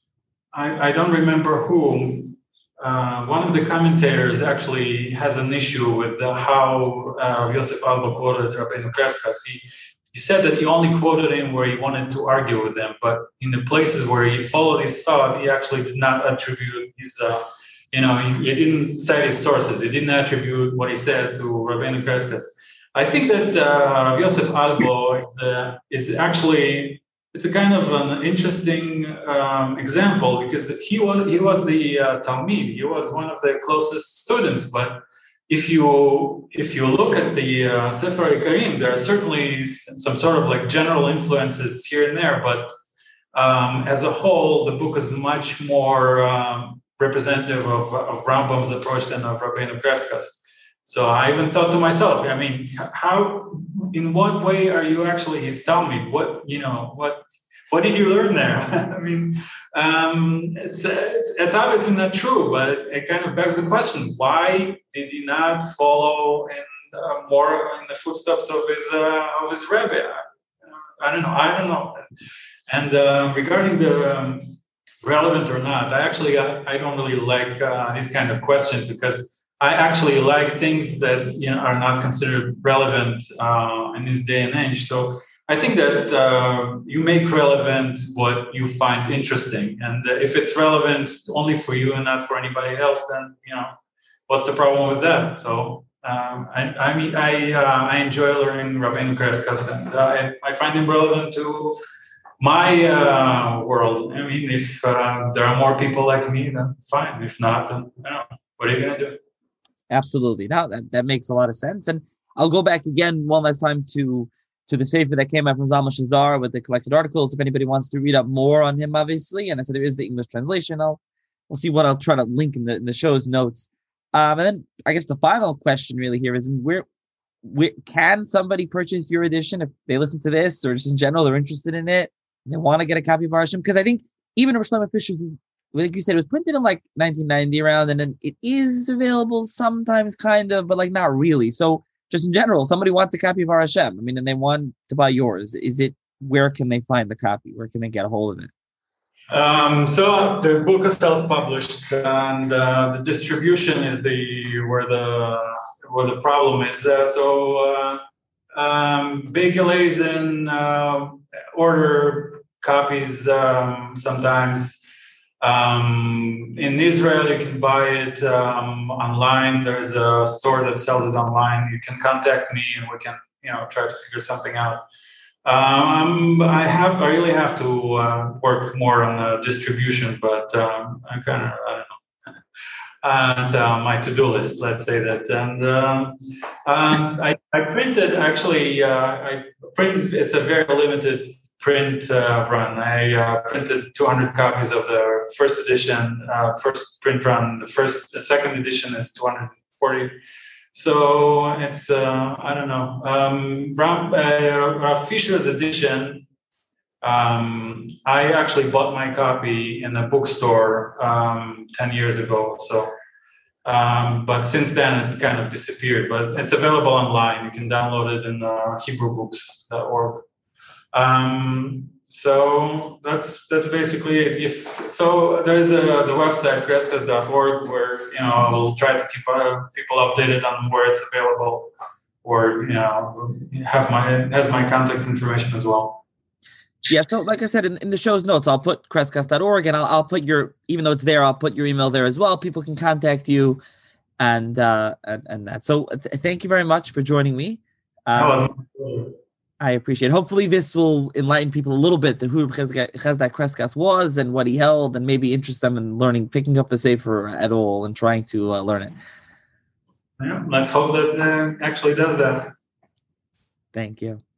I, I don't remember who, uh, one of the commentators actually has an issue with the, how uh, Yosef Albo quoted Rabbeinu Kreskas. He, he said that he only quoted him where he wanted to argue with them, but in the places where he followed his thought, he actually did not attribute his, uh, you know, he, he didn't cite his sources. He didn't attribute what he said to Rabbeinu Kreskas. I think that uh, Yosef Albo is, uh, is actually, it's a kind of an interesting um, example because he was he was the uh, Talmid. He was one of the closest students. But if you if you look at the uh, Sefer Ikarim, there are certainly some sort of like general influences here and there. But um, as a whole, the book is much more um, representative of, of Rambam's approach than of Rabbeinu Kreskas. So I even thought to myself, I mean, how, in what way are you actually his Talmid? What, you know, what, what did you learn there? I mean, um, it's, it's it's obviously not true, but it, it kind of begs the question: why did he not follow in uh, more in the footsteps of his uh, of his Rebbe? I, I don't know. I don't know. And uh, regarding the um, relevant or not, I actually I, I don't really like uh, these kind of questions because I actually like things that, you know, are not considered relevant uh, in this day and age. So I think that uh, you make relevant what you find interesting, and if it's relevant only for you and not for anybody else, then, you know, what's the problem with that? So um, I, I mean, I uh, I enjoy learning Rabbeinu Kreskas, and uh, I, I find him relevant to my uh, world. I mean, if uh, there are more people like me, then fine. If not, then, you know, what are you gonna do? Absolutely. No, that, that makes a lot of sense. And I'll go back again one last time to to the Sefer that came out from Zalman Shazar with the collected articles. If anybody wants to read up more on him, obviously, and I said there is the English translation. I'll we'll see what I'll try to link in the in the show's notes. Um, and then I guess the final question really here is: where, where can somebody purchase your edition if they listen to this, or just in general they're interested in it and they want to get a copy of Har Hashem? Because I think even Rosh Shlomo Fisher, like you said, it was printed in like nineteen ninety around, and then it is available sometimes, kind of, but like not really. So just in general, somebody wants a copy of Har Hashem, I mean, and they want to buy yours. Is it, where can they find the copy? Where can they get a hold of it? Um, so the book is self-published, and uh, the distribution is the where the where the problem is. Uh, so uh, um, Big Elezen uh, order copies um, sometimes. Um, in Israel, you can buy it um, online. There's a store that sells it online. You can contact me, and we can, you know, try to figure something out. Um, I have, I really have to uh, work more on the distribution, but um, I kind of, I don't know. Uh, it's uh, my to-do list, let's say that. And um, um, I, I printed actually. Uh, I printed. It's a very limited print uh, run. I uh, printed two hundred copies of the first edition, uh, first print run. The first, the second edition is two hundred forty. So it's, uh, I don't know. Um, Rav, uh, Rav Fisher's edition, um, I actually bought my copy in a bookstore um, ten years ago. So, um, but since then it kind of disappeared. But it's available online. You can download it in uh, Hebrew Books dot org. Um, so that's that's basically it. If so, there's a the website kreskas dot org where, you know, I'll try to keep uh, people updated on where it's available, or, you know, have my has my contact information as well. Yeah, so like I said in, in the show's notes, I'll put kreskas dot org, and I'll I'll put your, even though it's there, I'll put your email there as well. People can contact you, and uh, and, and that. So th- thank you very much for joining me. Um, I appreciate it. Hopefully this will enlighten people a little bit to who Chesda Kreskas was and what he held, and maybe interest them in learning, picking up the Sefer at all and trying to uh, learn it. Yeah, let's hope that uh, actually does that. Thank you.